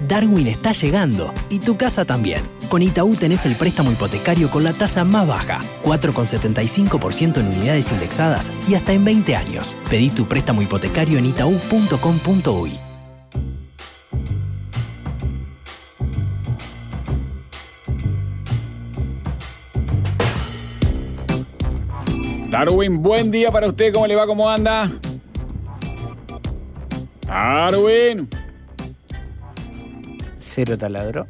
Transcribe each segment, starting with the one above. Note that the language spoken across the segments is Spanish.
Darwin está llegando y tu casa también. Con Itaú tenés el préstamo hipotecario con la tasa más baja, 4,75% en unidades indexadas y hasta en 20 años. Pedí tu préstamo hipotecario en itau.com.uy. Darwin, buen día para usted. ¿Cómo le va? ¿Cómo anda? Darwin. Cero taladro.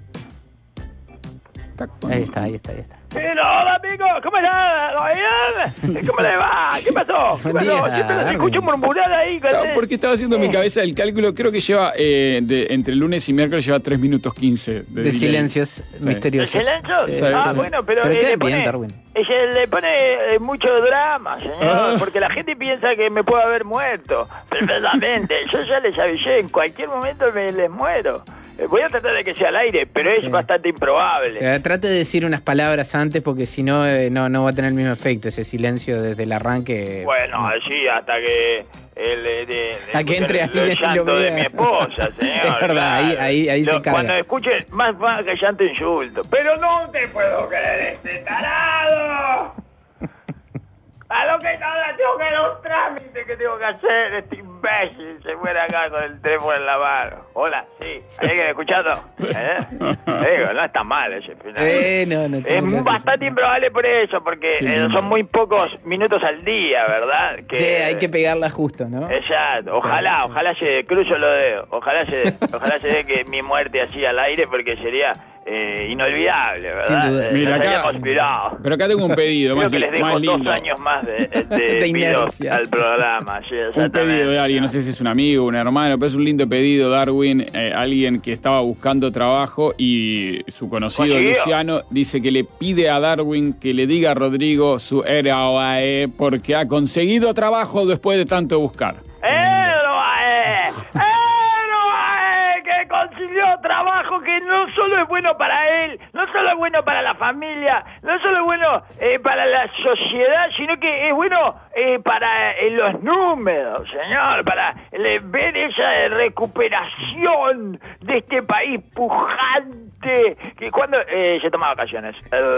Ahí está. Pero, hola, amigos, ¿cómo están? ¿Todo bien? ¿Cómo le va? ¿Qué pasó? Buen día, Siempre los Darwin. escucho murmurar ahí. Porque estaba haciendo en mi cabeza el cálculo. Creo que lleva, entre lunes y miércoles, lleva 3 minutos 15 De delay. silencios misteriosos. ¿El silencio? Sí, sí. Bueno, pero Pero le queda pone, bien, Darwin. le pone mucho drama, señor, porque la gente piensa que me puedo haber muerto. Perfectamente, yo ya les avisé, en cualquier momento les muero. Voy a tratar de que sea al aire, pero es bastante improbable. Trate de decir unas palabras antes porque si no, no va a tener el mismo efecto. Ese silencio desde el arranque. Bueno, no. sí, hasta que A que entre el alguien y lo llanto de vea. mi esposa, señor. Es verdad, claro. ahí se carga. Cuando escuche más que llanto, insulto. Pero no te puedo creer, este tarado. A lo que ahora tengo que dar un trámite que tengo que hacer. Este imbécil se muere acá con el teléfono en la mano. Hola, sí. ¿Alguien escuchando? Digo, no está mal ese final. No Es bastante improbable por eso, porque son muy pocos minutos al día, ¿verdad? Sí, hay que pegarla justo, ¿no? Exacto. Ojalá se cruzo los dedos. Ojalá se dé que mi muerte así al aire, porque sería inolvidable, ¿verdad? Sin duda. Mira, Nos acá- habíamos inspirado. Pero acá tengo un pedido Creo más, que les dejo más 2 lindo. años más de De vida inercia. al programa. Sí, Un pedido de alguien, no sé si es un amigo, un hermano, pero es un lindo pedido, Darwin. Alguien que estaba buscando trabajo y su conocido ¿Consiguió? Luciano dice que le pide a Darwin que le diga a Rodrigo su RAE porque ha conseguido trabajo después de tanto buscar. Que consiguió trabajo que no solo es bueno para él, no solo es bueno para la familia, no solo es bueno para la sociedad, sino que es bueno para los números, señor, para ver esa recuperación de este país pujante que cuando se toma vacaciones.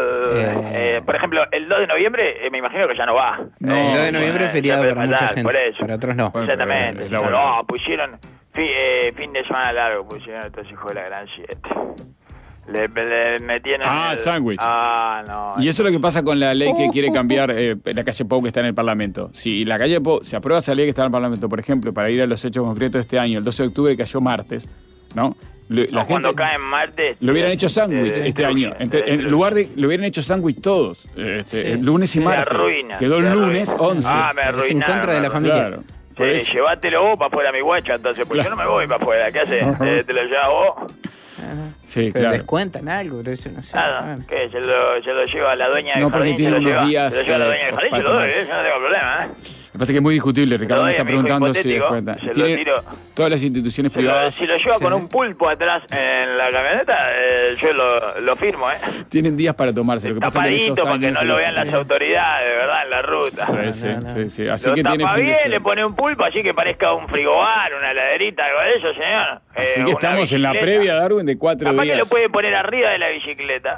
Por ejemplo, el 2 de noviembre me imagino que ya no va. El 2 de noviembre es feriado para mucha gente. Por eso. Para otros no. Bueno, Exactamente. es la buena. No, pusieron fin de semana largo, pusieron estos hijos de la gran 7. Le metieron el sándwich. No. Y eso es lo que pasa con la ley que quiere cambiar la calle Pou que está en el Parlamento. Si la calle Pou se aprueba esa ley que está en el Parlamento, por ejemplo, para ir a los hechos concretos de este año, el 12 de octubre cayó martes, ¿no? Cuando cae en martes. Lo hubieran hecho sándwich este año. En lugar de. Lo hubieran hecho sándwich todos. Lunes y martes. Se arruina. Quedó el lunes 11. Me Es arruinaron. en contra de la familia. Claro. Por Sí, eso. llévatelo vos para afuera, mi guacho, entonces, porque yo no me voy para afuera. ¿Qué haces? ¿Te lo llevas vos? Sí, Pero claro. descuentan algo, pero eso no sé. Nada, ¿qué? Se lo lleva a la dueña del No, porque jardín. tiene se lo unos lleva, días, se lo lleva a la dueña del jardín, para se lo doy, tomarse. yo no tengo problema, Me parece que es muy discutible. Ricardo me está Lo doy a mi hijo preguntando si hipotético, descuenta. se lo Tiene tiro. todas las instituciones privadas. Si lo lleva Sí. con un pulpo atrás en la camioneta, yo lo firmo, Tienen días para tomarse. Lo que pasa es que en tapadito estos para que años no lo vean las autoridades, ¿verdad? En la ruta. Sí. Así Lo que tiene tapa fin de bien, le semana. pone un pulpo así que parezca un frigobar, una heladerita, algo de eso, señor. Así que Una estamos en la bicicleta. previa, Darwin, de 4 Capaz días. que lo puede poner arriba de la bicicleta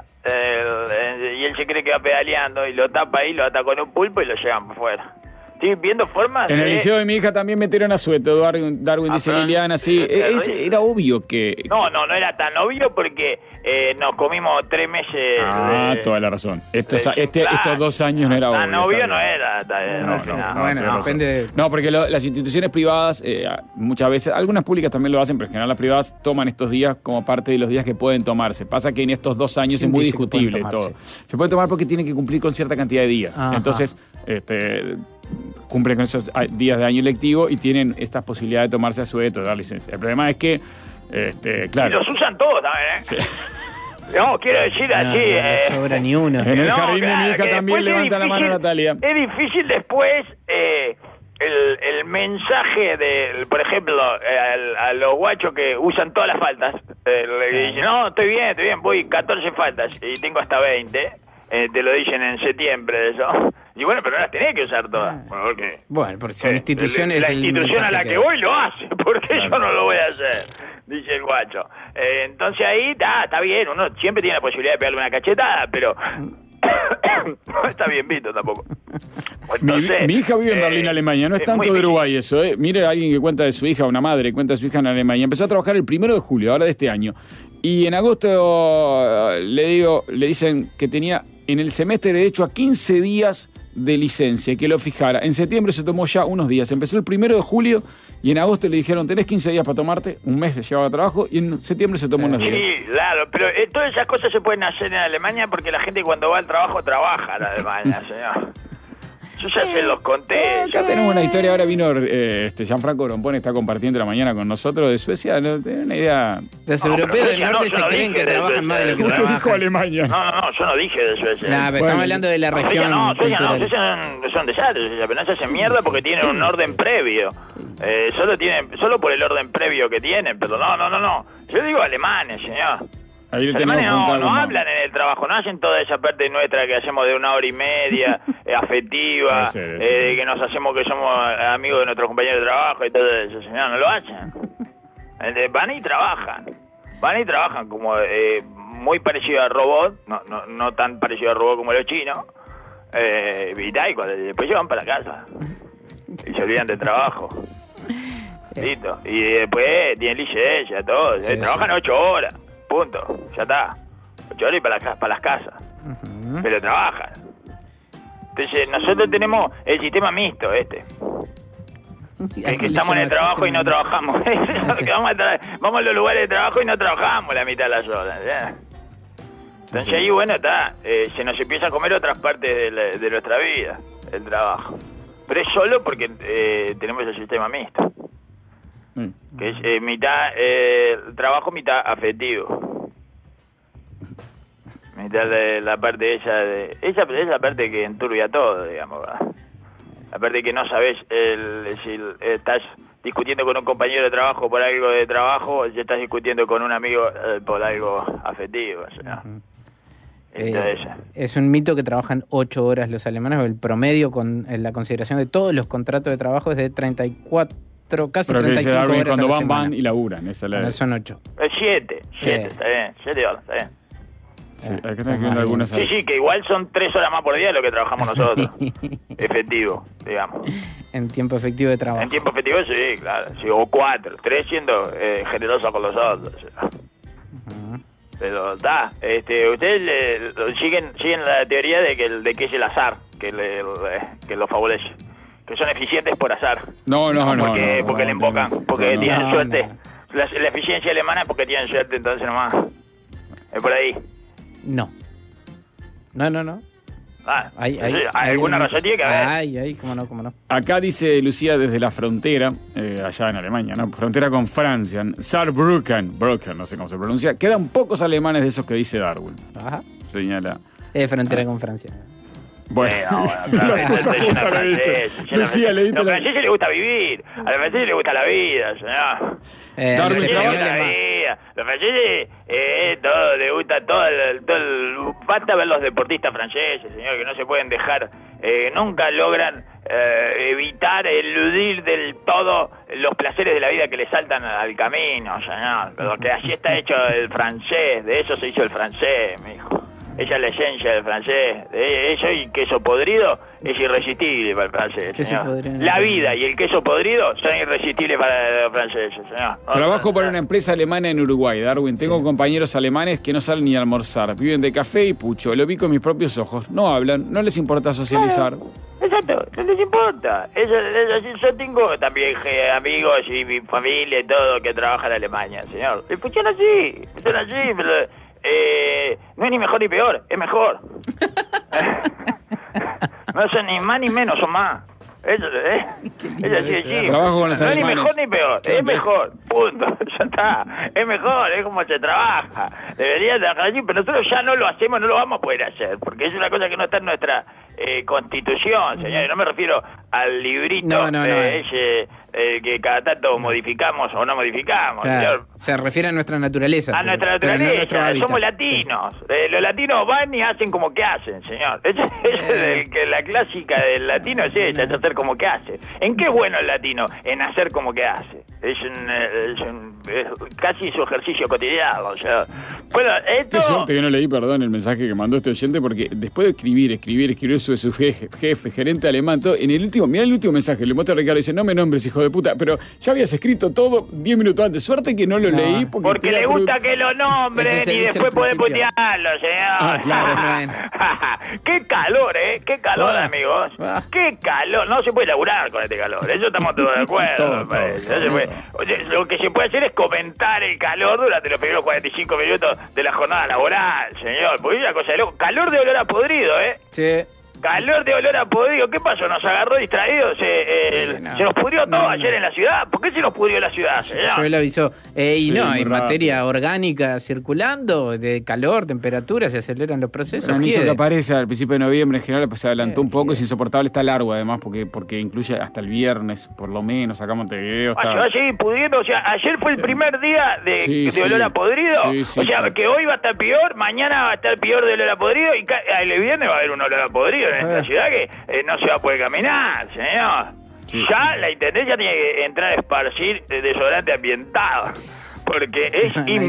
y él se cree que va pedaleando y lo tapa ahí, lo ata con un pulpo y lo llevan por fuera. Estoy viendo formas En el de... liceo de mi hija también metieron a Sueto. Darwin dice pero- Liliana, sí. Era obvio que... No era tan obvio porque nos comimos 3 meses... Toda la razón. Estos 2 años no era obvio. Tan obvio está no bien. era. Bueno, tenés razón. depende de- No, porque las instituciones privadas, muchas veces, algunas públicas también lo hacen, pero en general las privadas toman estos días como parte de los días que pueden tomarse. Pasa que en estos 2 años ¿Quién es muy dice que pueden discutible todo. tomarse? Se puede tomar porque tienen que cumplir con cierta cantidad de días. Ajá. Entonces, cumplen con esos días de año lectivo y tienen estas posibilidades de tomarse a sueto, de dar licencia. El problema es que, Y claro. los usan todos también, ¿eh? Sí. No, quiero decir No, así... no sobra ni uno. En el No, jardín de mi claro, hija que también después es levanta la mano difícil- Natalia. Es difícil después el mensaje de, por ejemplo, a los guachos que usan todas las faltas. Le dicen, no, estoy bien, voy 14 faltas y tengo hasta 20. te lo dicen en septiembre, eso. Y bueno, pero no las tenés que usar todas. ¿Por qué? Bueno, porque son instituciones... La institución a la que voy lo hace, porque yo no lo voy a hacer, dice el guacho. Entonces ahí está bien, uno siempre tiene la posibilidad de pegarle una cachetada, pero... no está bien visto tampoco. Entonces, mi hija vive en Berlín, Alemania. No es tanto de Uruguay eso, ¿eh? Mire a alguien que cuenta de su hija, una madre que cuenta de su hija en Alemania. Empezó a trabajar el 1 de julio, ahora de este año. Y en agosto le dicen que tenía en el semestre de derecho a 15 días de licencia y que lo fijara. En septiembre se tomó ya unos días. Empezó el 1 de julio y en agosto le dijeron, tenés 15 días para tomarte, un mes llevaba trabajo y en septiembre se tomó unos días. Sí, claro, pero todas esas cosas se pueden hacer en Alemania porque la gente cuando va al trabajo trabaja en Alemania, señor. Yo ya se los conté. Acá tenemos una historia, ahora vino Gianfranco Rompone, está compartiendo la mañana con nosotros de Suecia, no tengo una idea. Los europeos del norte se creen que trabajan más de lo que Usted trabajan. dijo Alemania. No, yo no dije de Suecia. Nah, pero estamos hablando de la región cultural. Suecia son desastres, pero no se hacen mierda porque tienen un orden previo. Solo por el orden previo que tienen, pero no. Yo digo alemanes, señor. Ahí Los alemanes no hablan en el trabajo, no hacen toda esa parte nuestra que hacemos de 1 hora y media, afectiva, que nos hacemos que somos amigos de nuestros compañeros de trabajo y todo eso, señor, no lo hacen. Van y trabajan como muy parecido al robot, no tan parecido al robot como los chinos, y después se van para casa y se olvidan del trabajo. Listo. Y después tienen licencia, todo, trabajan 8 horas. Punto, ya está. 8 horas y para las casas. Pero trabajan. Entonces, nosotros tenemos el sistema mixto, Es que estamos en el trabajo y no trabajamos. Vamos a los lugares de trabajo y no trabajamos la mitad de las horas. Entonces ahí, bueno, está. Se nos empieza a comer otras partes de nuestra vida, el trabajo. Pero es solo porque tenemos el sistema mixto. Que es mitad trabajo, mitad afectivo. Mitad de la parte esa parte que enturbia todo, digamos, ¿verdad? La parte que no sabes si estás discutiendo con un compañero de trabajo por algo de trabajo o si estás discutiendo con un amigo por algo afectivo, o sea. Es un mito que trabajan 8 horas los alemanes, o el promedio con la consideración de todos los contratos de trabajo es de 34, casi pero 35 horas cuando a la semana. van y laburan. Son 8. 7, está bien, 7 horas, está bien. Sí, hay que tener que ver algunas. Sí, que igual son 3 horas más por día de lo que trabajamos nosotros. Efectivo, digamos. En tiempo efectivo de trabajo. En tiempo efectivo, sí, claro. Sí, o 4, 3 siendo generoso con los otros. Pero está, ustedes siguen la teoría de que es el azar que lo favorece. Que son eficientes por azar. No. Porque le invocan, porque tienen suerte. La eficiencia alemana es porque tienen suerte, entonces nomás. Es por ahí. No. ¿Hay alguna razón tiene que haber? Cómo no. Acá dice Lucía desde la frontera, allá en Alemania, ¿no? Frontera con Francia, Saarbrücken, no sé cómo se pronuncia. Quedan pocos alemanes de esos que dice Darwin. Ajá. Señala. Frontera con Francia. Bueno, Lucía, le diste. A los franceses les gusta vivir, a los franceses les gusta la vida, señor. Darwin trabaja la vida. Los franceses, todo, les gusta todo basta ver los deportistas franceses, señor, que no se pueden dejar, nunca logran evitar, eludir del todo los placeres de la vida que le saltan al camino, señor. Porque así está hecho el francés, de eso se hizo el francés, mijo. Esa es la esencia del francés. Eso y queso podrido es irresistible para el francés, señor. La vida y el queso podrido son irresistibles para los franceses, señor. Trabajo para una empresa alemana en Uruguay, Darwin. Tengo compañeros alemanes que no salen ni a almorzar. Viven de café y pucho. Lo vi con mis propios ojos. No hablan, no les importa socializar. Exacto, no les importa. Yo tengo también amigos y mi familia y todo que trabajan en Alemania, señor. Y funciona así, pero... no es ni mejor ni peor, es mejor. No son ni más ni menos, son más. Eso, Trabajo con los no es ni alemanes. mejor ni peor, es mejor, punto, ya está. Es mejor, es como se trabaja. Debería trabajar así, pero nosotros ya no lo hacemos, no lo vamos a poder hacer, porque es una cosa que no está en Constitución, señor. No me refiero al librito ese que cada tanto modificamos o no modificamos, claro, señor. Se refiere a nuestra naturaleza. A nuestra naturaleza. No somos latinos. Sí. Los latinos van y hacen como que hacen, señor. La clásica del latino es esa, es hacer como que hace. ¿En qué es bueno el latino? En hacer como que hace. Es casi su ejercicio cotidiano, o sea. Bueno, esto... Qué suerte que no leí, perdón, el mensaje que mandó este oyente, porque después de escribir su jefe, gerente alemán, todo, en el último, mirá el último mensaje, le muestra a Ricardo y dice, no me nombres, hijo de puta, pero ya habías escrito todo 10 minutos antes. Suerte que no lo leí. Porque le gusta que lo nombren y después puede putearlo, señor. Claro. Qué calor, qué calor, amigos. Qué calor. No se puede laburar con este calor. Eso estamos todos de acuerdo. Lo que se puede hacer es comentar el calor durante los primeros 45 minutos de la jornada laboral, señor. Porque es una cosa de loco. Calor de olor a podrido, Sí. Calor de olor a podrido. ¿Qué pasó? ¿Nos agarró distraídos? ¿Se nos pudrió todo ayer en la ciudad? ¿Por qué se nos pudrió la ciudad, señor? Yo le avisó. Hay muy materia orgánica circulando, de calor, temperatura, se aceleran los procesos. El anillo que aparece al principio de noviembre, en general, pues se adelantó un poco, es insoportable, está largo además, porque incluye hasta el viernes, por lo menos, acá en Montevideo. Se va a seguir pudriendo, o sea, ayer fue el primer día de olor a podrido, o sea, que hoy va a estar peor, mañana va a estar peor de olor a podrido, y el viernes va a haber un olor a podrido en esta ciudad que no se va a poder caminar, señor. Sí. Ya la intendencia tiene que entrar a esparcir desodorante ambientado, porque es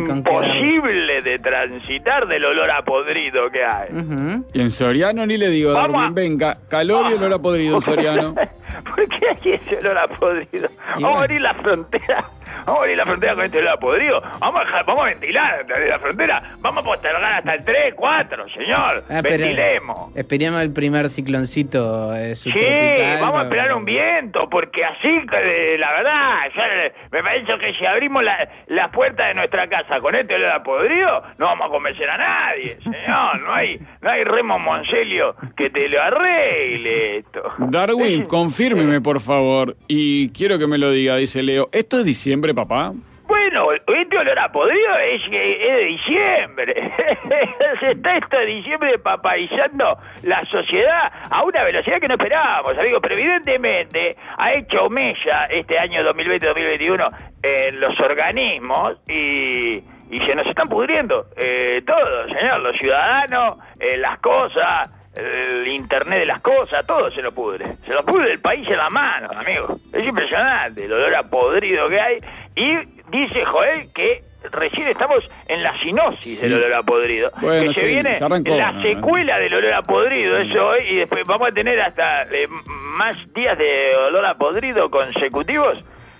imposible de transitar del olor a podrido que hay. Y en Soriano ni le digo, Darwin, venga, calor y olor a podrido en Soriano. ¿Por qué hay ese olor a podrido? Vamos a abrir la frontera. Vamos a abrir la frontera con este olor a podrido. Vamos a ventilar la frontera. Vamos a postergar hasta el 3, 4, señor. Ventilemos. Esperemos el primer cicloncito subtropical. Vamos a esperar un viento, porque así, la verdad, me parece que si abrimos las puertas de nuestra casa con este olor a podrido, no vamos a convencer a nadie, señor. No hay Remo Monselio que te lo arregle esto. Darwin, confírmeme, por favor. Y quiero que me lo diga, dice Leo. ¿Esto es diciembre, papá? Bueno, este olor a podrido es de diciembre. Se está esto de diciembre papaizando la sociedad a una velocidad que no esperábamos, amigo. Pero evidentemente ha hecho mella este año 2020-2021 en los organismos y se nos están pudriendo todos, señor. Los ciudadanos, las cosas, el internet de las cosas, todo se lo pudre. Se lo pudre el país en la mano, amigo. Es impresionante el olor a podrido que hay. Y dice Joel que recién estamos en la sinopsis del olor a podrido. Bueno, que se viene la secuela del olor a podrido, eso hoy, y después vamos a tener hasta más días de olor a podrido consecutivos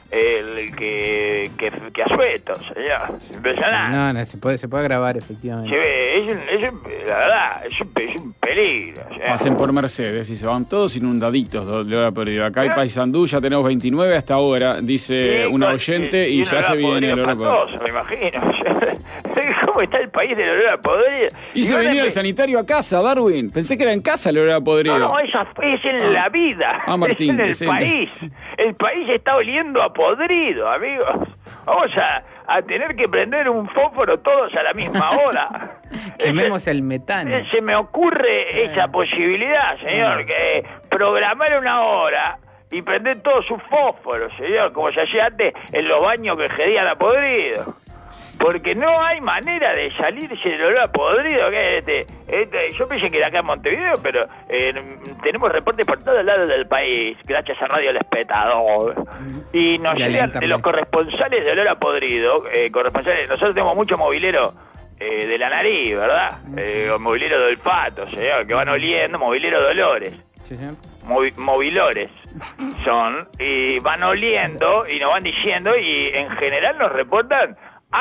que asuetos, señor. Impresionante. No, se puede grabar, efectivamente. La verdad, es un peligro. Pasen por Mercedes y se van todos inundaditos de olor a podrido. Acá hay Paysandú, ya tenemos 29 hasta ahora, dice una oyente, y ya se viene el olor a podrido. Me imagino. ¿Cómo está el país del olor a podrido? Hizo venir al sanitario a casa, Darwin. Pensé que era en casa el olor a podrido. No, es en la vida. Martín, es en el país. El país está oliendo a podrido, amigos. Vamos a tener que prender un fósforo todos a la misma hora. Quememos el metano. Se me ocurre esa posibilidad, señor, que programar una hora y prender todos sus fósforos, señor, como se hacía antes en los baños que gedían a podrido. Porque no hay manera de salirse del olor a podrido que yo pensé que era acá en Montevideo, pero tenemos reportes por todos lados del país, gracias a Radio El Espectador. Y nos llegan de los corresponsales de olor a podrido, nosotros tenemos mucho mobilero de la nariz, ¿verdad? Mobilero de olfato, señor, que van oliendo, mobilero de olores. Sí, sí. Movilores son, y van oliendo y nos van diciendo, y en general nos reportan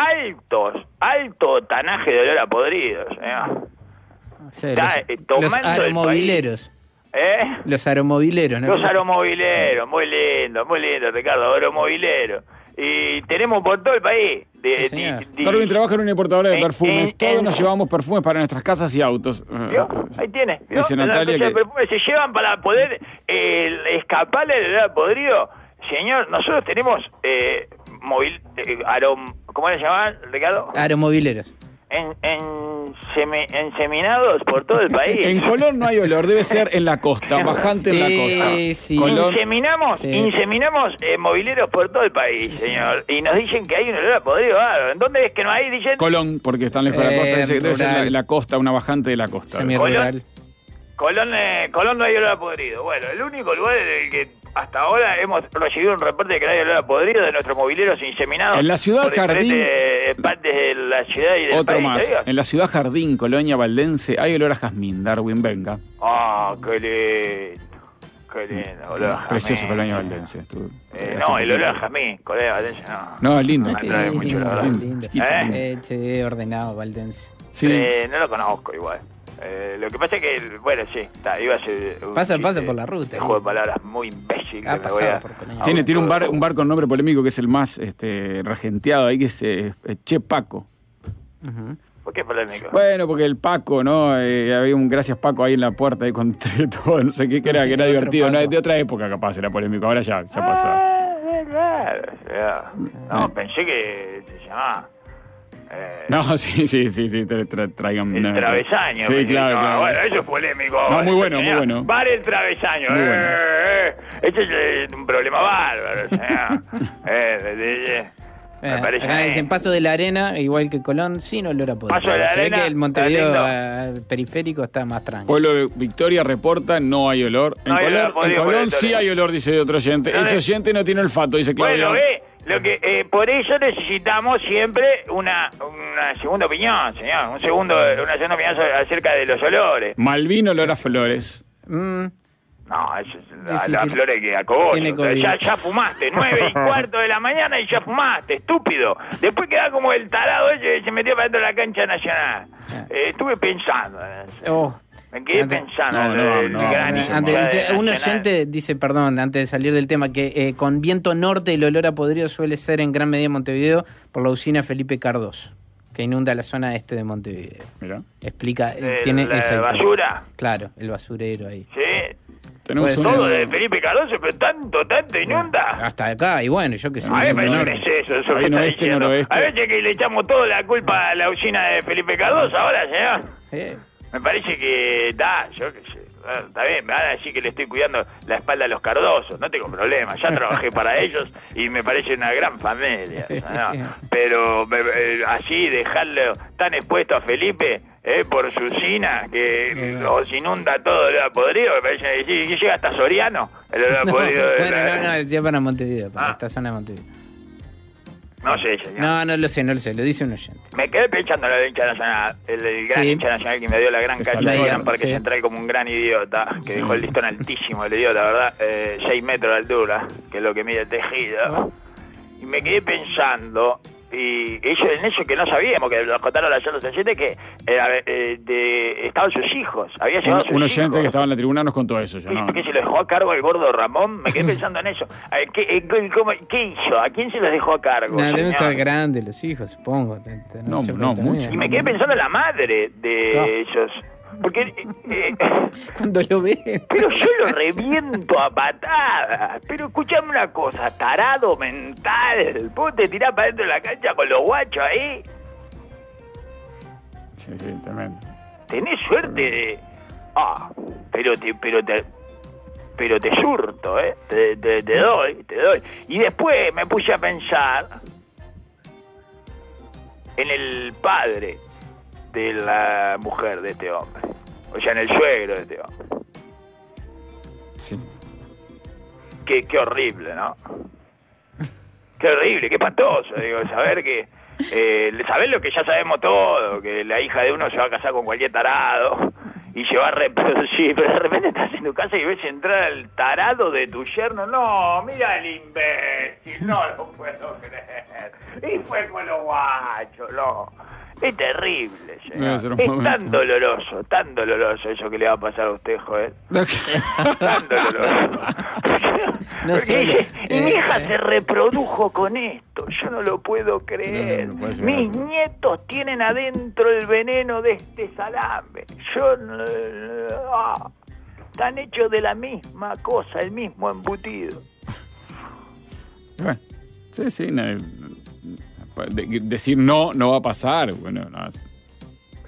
alto tanaje de olor a podrido, señor. Sí, los aeromobileros. Los aeromobileros, ¿no? Los aeromobileros, muy lindo, Ricardo, aeromobileero. Y tenemos por todo el país. Darwin trabaja en una importadora de perfumes. Todos nos llevamos perfumes para nuestras casas y autos. ¿Vio? Ahí tiene. Dice Natalia que perfumes se llevan para poder escaparle del olor a podrido. Señor, nosotros tenemos ¿cómo le llamaban, Ricardo? Aeromobileros. enseminados por todo el país. En Colón no hay olor, debe ser en la costa, bajante en la costa. Sí. Colón. Inseminamos mobileros por todo el país, señor. Y nos dicen que hay un olor a podrido bárbaro. ¿En dónde es que no hay? Dicen Colón, porque están lejos de la costa, debe ser la costa, una bajante de la costa. Semi-rural. Colón no hay olor a podrido. Bueno, el único lugar en el que hasta ahora hemos recibido un reporte de que no hay olor a podrido de nuestros mobileros inseminados. En la ciudad Jardín. Partes de la ciudad y del otro país, más. ¿sabías? En la ciudad Jardín, Colonia Valdense, hay olor a jazmín. Darwin, venga. Ah, qué lindo. Qué lindo, olor a jazmín. Precioso Colonia Valdense. No, el olor a jazmín, Colonia Valdense no. No, es lindo. Atrae mucho, la verdad. Lindo. Che, ordenado, Valdense. Sí. No lo conozco igual. Lo que pasa es que, bueno, sí, iba a ser Pasa por la ruta. Un juego de palabras muy imbécil. Ha pasado por Colonia. Tiene un bar con nombre polémico que es el más regenteado ahí, que es Che Paco. Uh-huh. ¿Por qué polémico? Bueno, porque el Paco, ¿no? Había un gracias Paco ahí en la puerta ahí con todo, no sé qué, que era divertido. No, de otra época capaz era polémico, ahora ya pasó. Claro. No, pensé que se llamaba... No, sí, traigan... El travesaño. Sí, claro. Bueno, eso es polémico. No, muy bueno, muy bueno. Vale el travesaño. Muy bueno. Ese es un problema bárbaro. Me parece acá dicen Paso de la Arena, igual que Colón, sin olor a podrido. Paso de la Se ve Arena, que el Montevideo periférico está más tranquilo. Pueblo de Victoria reporta, no hay olor. En Colón sí hay olor, dice otro oyente. Ese oyente no tiene olfato, dice Claudio. Bueno, por eso necesitamos siempre una segunda opinión, señor. Una segunda opinión acerca de los olores. Malvin, olor a flores. No, eso es la flores que acogó. Ya fumaste, 9:15 de la mañana y ya fumaste, estúpido. Después queda como el tarado ese que se metió para dentro de la cancha nacional. Estuve pensando en eso. Me quedé pensando un oyente dice, perdón, antes de salir del tema, que con viento norte el olor a podrido suele ser en gran medida en Montevideo por la usina Felipe Cardoso, que inunda la zona este de Montevideo. Mirá. Explica, tiene esa basura. Claro, el basurero ahí. Sí. Tenemos todo de Felipe Cardoso, pero tanto inunda. Hasta acá, y bueno, yo que sé. A ver, no es eso que está diciendo. A veces que le echamos toda la culpa a la usina de Felipe Cardoso ahora, señor. Me parece que yo qué sé. Está bien, me van a decir que le estoy cuidando la espalda a los Cardosos, no tengo problema, ya trabajé para ellos y me parece una gran familia, ¿no? Pero así dejarlo tan expuesto a Felipe por su usina, que os inunda todo el olor a podrido, me parece que llega hasta Soriano, el olor a podrido. No, decía para Montevideo, para esta zona de Montevideo. No sé, señor. No lo sé, lo dice un oyente. Me quedé pensando en el hincha nacional, el gran hincha nacional que me dio la gran cancha de Gran Parque Central como un gran idiota, que dejó el listón altísimo, el idiota, ¿verdad? 6 metros de altura, que es lo que mide el tejido. Y me quedé pensando, y en eso que no sabíamos, que nos contaron ayer los oyentes, que estaban sus hijos, había llevado sus hijos. Un oyente que estaba en la tribuna nos contó eso. ¿Por qué se lo dejó a cargo el gordo Ramón? Me quedé pensando en eso. ¿Qué hizo? ¿A quién se los dejó a cargo? Deben ser grandes los hijos, supongo. No, mucho. Y me quedé pensando en la madre de ellos. Porque cuando lo ve, pero yo lo reviento a patadas. Pero escuchame una cosa, tarado mental, vos te tirás para dentro de la cancha con los guachos ahí. Sí, tremendo. Tenés suerte de pero te surto, te doy. Y después me puse a pensar en el padre de la mujer de este hombre, o sea, en el suegro de este hombre. Sí. Qué horrible, ¿no? Qué horrible, qué espantoso, digo, saber que saber lo que ya sabemos todo, que la hija de uno se va a casar con cualquier tarado y se va a reproducir, pero de repente estás en tu casa y ves entrar al tarado de tu yerno. No, mira el imbécil, no lo puedo creer. Y fue con los guachos, no. Es terrible, señor. Es tan doloroso eso que le va a pasar a usted, joder. Tan doloroso. Y mi hija se reprodujo con esto. Yo no lo puedo creer. Mis nietos tienen adentro el veneno de este salame. Están hechos de la misma cosa, el mismo embutido. Bueno, sí, decir no va a pasar. Bueno, no,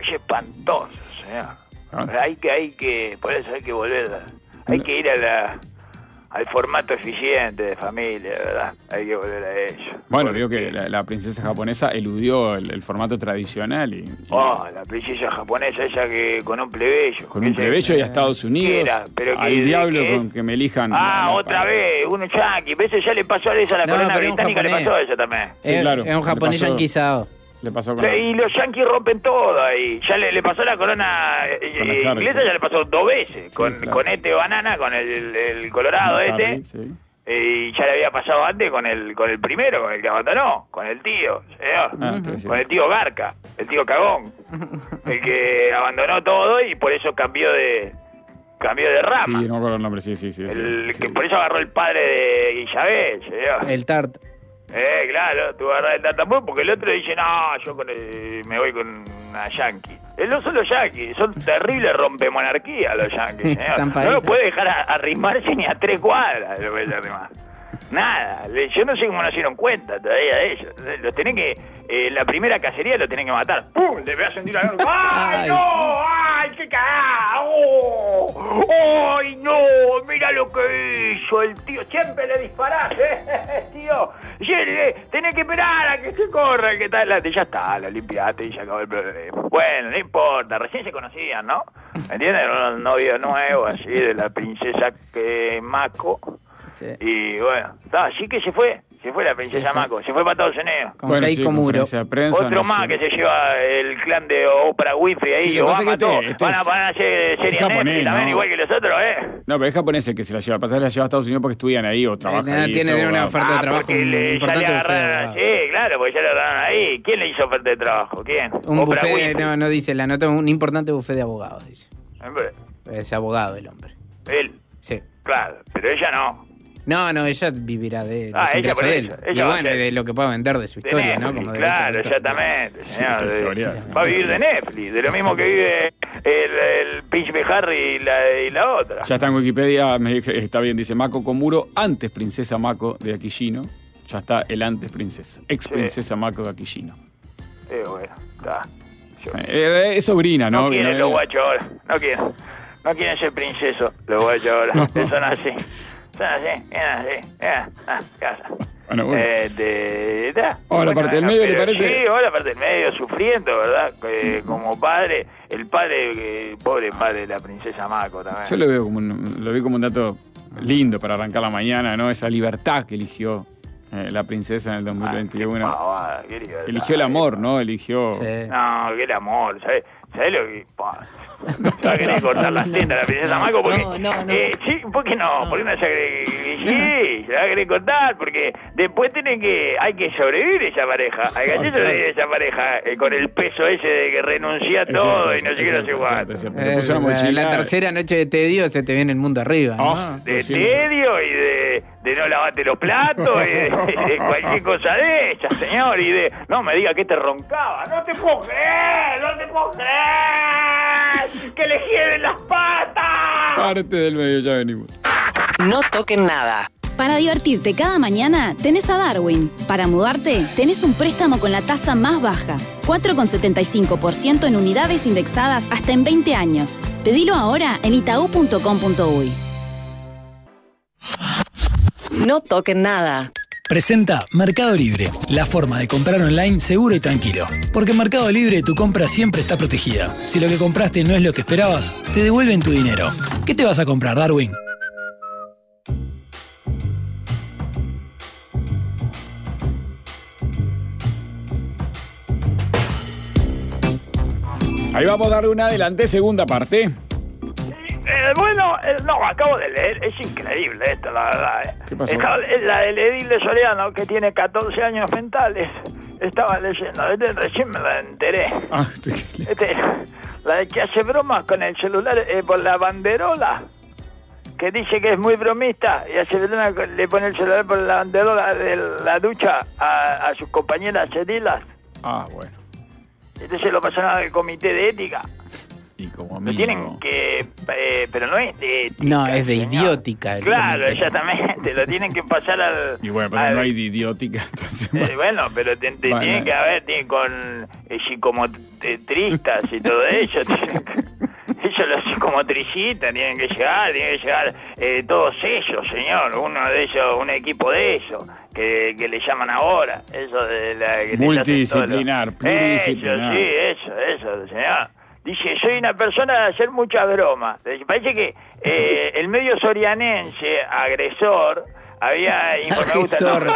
Es espantoso, señor. Por eso hay que volver, hay que ir al formato eficiente de familia, ¿verdad? Hay que volver a ello. Bueno, digo que la princesa japonesa eludió el formato tradicional y... la princesa japonesa esa que con un plebeyo. Con un plebeyo y a Estados Unidos, al diablo con que me elijan... otra vez, uno yanqui. Eso ya le pasó a esa, la corona británica le pasó a ella también. Sí, claro. Es un japonés yanquizado. Le pasó y los yanquis rompen todo ahí. Ya le pasó a la corona inglesa, ya le pasó 2 veces. Con este banana, con el colorado sí. Y ya le había pasado antes con el primero, con el que abandonó, con el tío, con el tío Garca, el tío Cagón, el que abandonó todo y por eso cambió de rama. Sí, no me acuerdo el nombre, sí. Que por eso agarró el padre de Guillabel, el Tart. Claro, tú agarras el tartamudo porque el otro dice, no, yo me voy con una yankee. No son los yanquis, son terribles rompemonarquías los yanquis, señor. No lo puede dejar arrimarse ni a 3 cuadras, lo puede arrimar. Nada, yo no sé cómo no se dieron cuenta todavía de ellos. Los tenés que, la primera cacería lo tenés que matar. ¡Pum! Le voy a sentir a... ¡Ay, no! ¡Ay, qué cagada! ¡Oh! ¡Ay, no! Mira lo que hizo el tío. Siempre le disparás, tío. Tenés que esperar a que se corra, que tal. Ya está, lo limpiaste y se acabó el problema. Bueno, no importa, recién se conocían, ¿no? ¿Me entiendes? Un novio nuevo, así, de la princesa Mako. Sí. Y bueno, así que se fue la princesa Mako, se fue para Estados Unidos. Con Keiko Muro. Otro más que se lleva el clan de Oprah Winfrey ahí, sí, Obama, todo. Van a hacer series Netflix también, igual que los otros, No, pero es japonés el que se la lleva. Pasar la lleva a Estados Unidos porque estudian ahí o trabajan ahí. Tiene una oferta de trabajo importante. Sí, claro, porque ya le agarraron ahí. ¿Quién le hizo oferta de trabajo? ¿Quién? Un buffet, no dice la nota, un importante buffet de abogados, dice. Es abogado el hombre. ¿Él? Sí. Claro, pero ella no. No, ella vivirá de los ingresos de él. Y bueno, de lo que pueda vender de su historia, ¿no? Como claro, exactamente, señor. Va a vivir de Netflix, de lo mismo que vive el Príncipe Harry y la otra. Ya está en Wikipedia, está bien, dice Mako Komuro, antes princesa Mako de Akishino. Ya está el antes princesa, ex princesa Mako de Akishino. Bueno, está. Es sobrina, ¿no? No quieren los guachos ahora, no quieren ser princesos los guachos ahora, eso no es así. Casa. Bueno. La parte del medio, ¿le parece? Sí, la parte del medio, sufriendo, ¿verdad? Como padre, pobre padre de la princesa Mako también. Yo lo vi como un dato lindo para arrancar la mañana, ¿no? Esa libertad que eligió la princesa en el 2021. Eligió el amor, ¿no? Eligió... Sí. No, que el amor, ¿sabes lo que...? Se va a querer cortar las tetas a la princesa Mako porque... No. Sí, ¿por qué no? Porque no se va a querer cortar porque después hay que sobrevivir esa pareja. Hay que sobrevivir esa pareja con el peso ese de que renuncia a todo y no sé qué, no sé cuánto. La tercera noche de tedio se te viene el mundo arriba, ¿no? De tedio y de no lavarte los platos y de cualquier cosa de esa, señor, y de... No me diga que te roncaba. No te puedo creer. ¡Que le giren las patas! Parte del medio, ya venimos. No toquen nada. Para divertirte cada mañana, tenés a Darwin. Para mudarte, tenés un préstamo con la tasa más baja. 4,75% en unidades indexadas hasta en 20 años. Pedilo ahora en itaú.com.uy. No toquen nada. Presenta Mercado Libre, la forma de comprar online seguro y tranquilo. Porque en Mercado Libre tu compra siempre está protegida. Si lo que compraste no es lo que esperabas, te devuelven tu dinero. ¿Qué te vas a comprar, Darwin? Ahí vamos a darle un adelante, segunda parte. Acabo de leer, es increíble esto, la verdad. ¿Qué pasó? La del edil de Soriano, que tiene 14 años mentales, estaba leyendo, recién me la enteré. La de que hace bromas con el celular por la banderola, que dice que es muy bromista, y hace broma, le pone el celular por la banderola de la ducha a sus compañeras edilas. Bueno. Entonces lo pasaron al comité de ética. Y como lo tienen que... pero no es de ética. No, es de señor. idiótica. Claro, exactamente. Lo tienen que pasar al... Y bueno, pero no hay de idiótica, entonces... bueno, pero tiene que haber con psicomotristas y todo eso. Ellos los psicomotricistas tienen que llegar todos ellos, señor. Uno de ellos, un equipo de ellos. Que le llaman ahora. Eso de la... Multidisciplinar, pluridisciplinar. Eso, señor. Dice, soy una persona de hacer muchas bromas. Parece que el medio sorianense, agresor, había Agresor.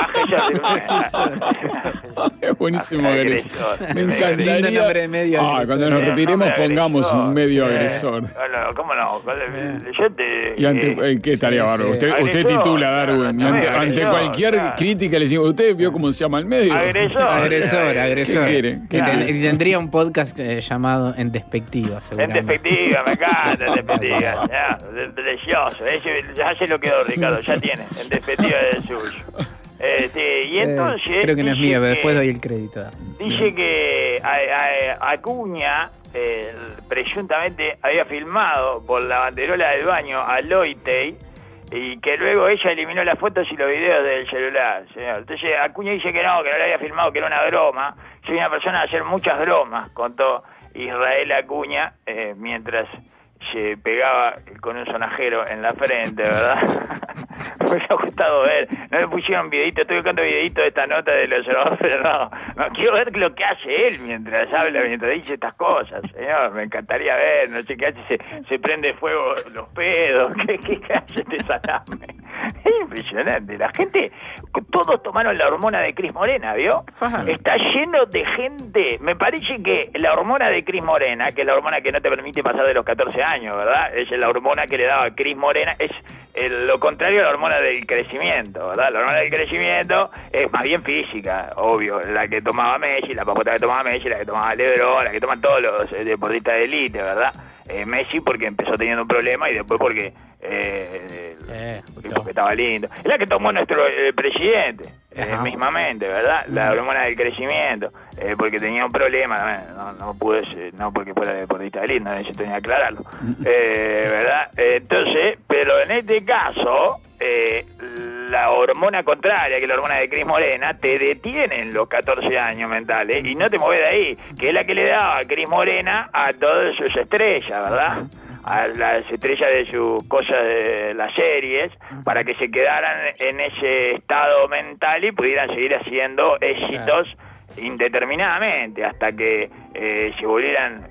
Es buenísimo agresor. Me encantaría. Cuando nos retiremos pongamos un medio agresor. ¿Cómo no? ¿Y ante qué estaría bárbaro? Usted titula, Darwin. Ante cualquier crítica le decimos, ¿usted vio cómo se llama el medio? Agresor. ¿Qué quiere? Y tendría un podcast llamado En Despectiva, seguramente. En Despectiva, me encanta, En Despectiva. Precioso. Ya se lo quedó, Ricardo, ya tiene. En Despectiva del suyo. Y entonces... creo que no es mío, pero después doy el crédito. Dice que Acuña presuntamente había filmado por la banderola del baño a Loitey y que luego ella eliminó las fotos y los videos del celular, señor. Entonces Acuña dice que no lo había filmado, que era una broma. Soy una persona de hacer muchas bromas, contó Israel Acuña, mientras se pegaba con un sonajero en la frente, ¿verdad? Me hubiera gustado ver. No me pusieron videito, estoy buscando videito de esta nota del observador, pero no quiero ver lo que hace él mientras habla, mientras dice estas cosas, señor. Me encantaría ver, no sé qué hace, se prende fuego los pedos, ¿qué hace este salame? Es impresionante, la gente, todos tomaron la hormona de Cris Morena, ¿vio? Está lleno de gente, me parece que la hormona de Cris Morena, que es la hormona que no te permite pasar de los 14 años, ¿verdad? Es la hormona que le daba Cris Morena, es lo contrario a la hormona del crecimiento, ¿verdad? La hormona del crecimiento es más bien física, obvio, la que tomaba Messi, la papota que tomaba Messi, la que tomaba LeBron, la que toman todos los deportistas de élite, ¿verdad? Messi porque empezó teniendo un problema y después porque estaba lindo. Es la que tomó nuestro presidente, mismamente, ¿verdad? La hormona del crecimiento, porque tenía un problema, no pude ser, no porque fuera deportista de élite, no necesito ni aclararlo, ¿verdad? Entonces, pero en este caso, la hormona contraria, que es la hormona de Cris Morena, te detiene en los 14 años mentales y no te mueves de ahí, que es la que le daba a Cris Morena a todas sus estrellas, ¿verdad? A las estrellas de sus cosas de las series, para que se quedaran en ese estado mental y pudieran seguir haciendo éxitos indeterminadamente hasta que se volvieran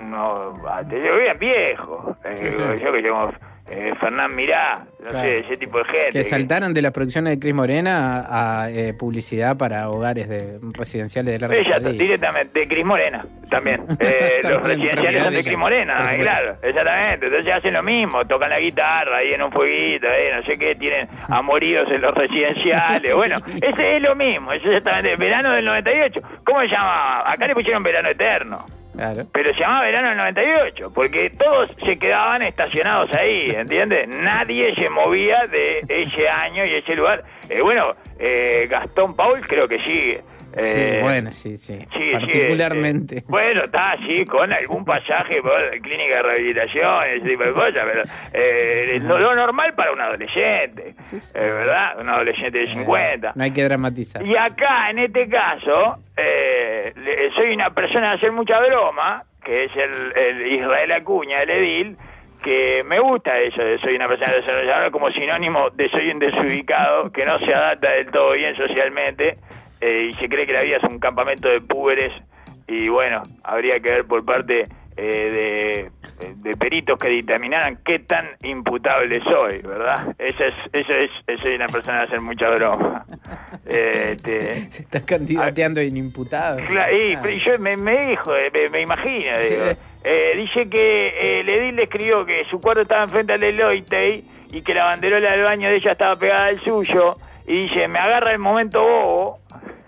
viejos. Yo que llamo Fernán Mirá, no sé, ese tipo de gente. Que saltaron de las producciones de Cris Morena a publicidad para hogares residenciales de larga estadía. Directamente, de Cris Morena también. Los residenciales son de Cris Morena, claro, exactamente. Entonces hacen lo mismo, tocan la guitarra ahí en un fueguito, no sé qué, tienen amoríos en los residenciales. Bueno, ese es lo mismo, es exactamente. Verano del 98, ¿cómo se llamaba? Acá le pusieron Verano Eterno. Claro. Pero se llamaba Verano del 98, porque todos se quedaban estacionados ahí, ¿entiendes? Nadie se movía de ese año y ese lugar. Gastón Paul creo que sigue. Sí, particularmente. Bueno, está así, con algún pasaje por clínica de rehabilitación, ese tipo de cosas, pero lo normal para un adolescente, ¿verdad? Un adolescente de 50. No hay que dramatizar. Y acá, en este caso, soy una persona de hacer mucha broma, que es el Israel Acuña, el edil, que me gusta eso de soy una persona desarrolladora como sinónimo de soy un desubicado, que no se adapta del todo bien socialmente, y se cree que la vida es un campamento de púberes, y bueno, habría que ver por parte de peritos que dictaminaran qué tan imputable soy, ¿verdad? Eso es soy una persona de hacer mucha broma. Se está candidateando en imputado. Claro, y yo me imagino, digo. Dice que el edil le escribió que su cuarto estaba enfrente al de Loitey y que la banderola del baño de ella estaba pegada al suyo, y dice, me agarra el momento bobo.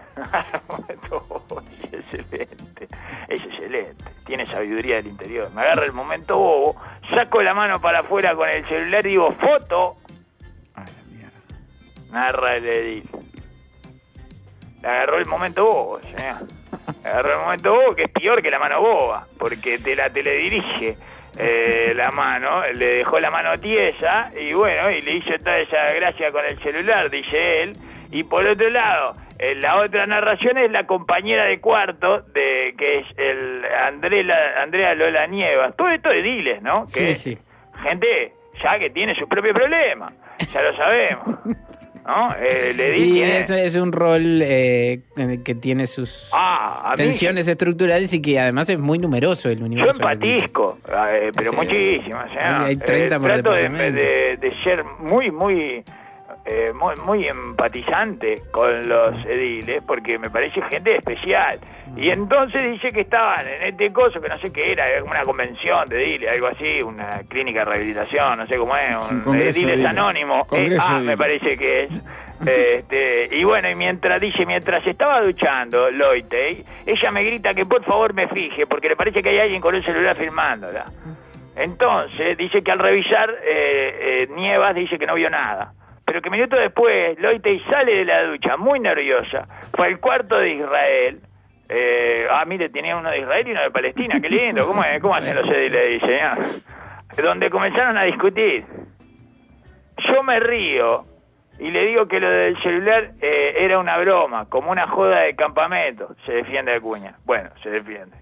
Es excelente, tiene sabiduría del interior. Me agarra el momento bobo, saco la mano para afuera con el celular y digo, foto. Ay, la mierda. Narra el edil. Le agarró el momento bobo, señor. Agarró el momento bobo, que es peor que la mano boba, porque te la teledirige la mano, le dejó la mano tiesa y bueno, y le hizo toda esa gracia con el celular, dice él. Y por otro lado, la otra narración es la compañera de cuarto, que es Andrea Lola Nievas. Todo esto de diles, ¿no? Que sí. Gente ya que tiene sus propios problemas, ya lo sabemos. ¿No? Le di y eso es un rol que tiene sus tensiones estructurales y que además es muy numeroso el universo. Yo empatizco, pero muchísimas. Hay 30 trato de ser muy empatizante con los ediles porque me parece gente especial. Y entonces dice que estaban en este coso, que no sé qué era una convención de ediles, algo así, una clínica de rehabilitación, no sé cómo es, un ediles anónimo. Me parece que es. Y bueno, y mientras estaba duchando Loite, ella me grita que por favor me fije, porque le parece que hay alguien con el celular filmándola. Entonces dice que al revisar Nievas dice que no vio nada. Pero que minutos después, Loite sale de la ducha, muy nerviosa, fue al cuarto de Israel. Mire, tenía uno de Israel y uno de Palestina, qué lindo, ¿cómo hacen los ediles, señor? Donde comenzaron a discutir. Yo me río y le digo que lo del celular era una broma, como una joda de campamento. Se defiende Acuña. Bueno, se defiende.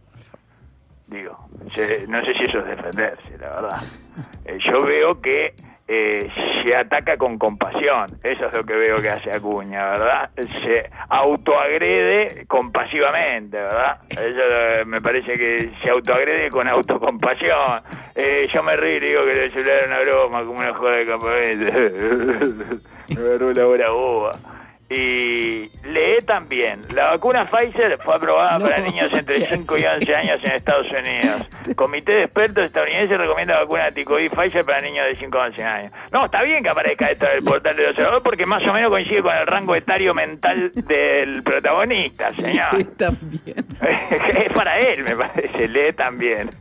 Digo, no sé si eso es defenderse, la verdad. Yo veo que se ataca con compasión. Eso es lo que veo que hace Acuña, ¿verdad? Se autoagrede compasivamente, ¿verdad? Eso me parece que se autoagrede con autocompasión. Yo me río y digo que el celular era una broma, como una joda de campamento. Me agarró la hora boba. Y lee también, la vacuna Pfizer fue aprobada para niños entre 5 y 11 años en Estados Unidos. Comité de expertos estadounidenses recomienda vacuna anti-COVID Pfizer para niños de 5 a 11 años. No, está bien que aparezca esto en el portal del observador porque más o menos coincide con el rango etario mental del protagonista, señor. Lee también. Es para él, me parece, lee también.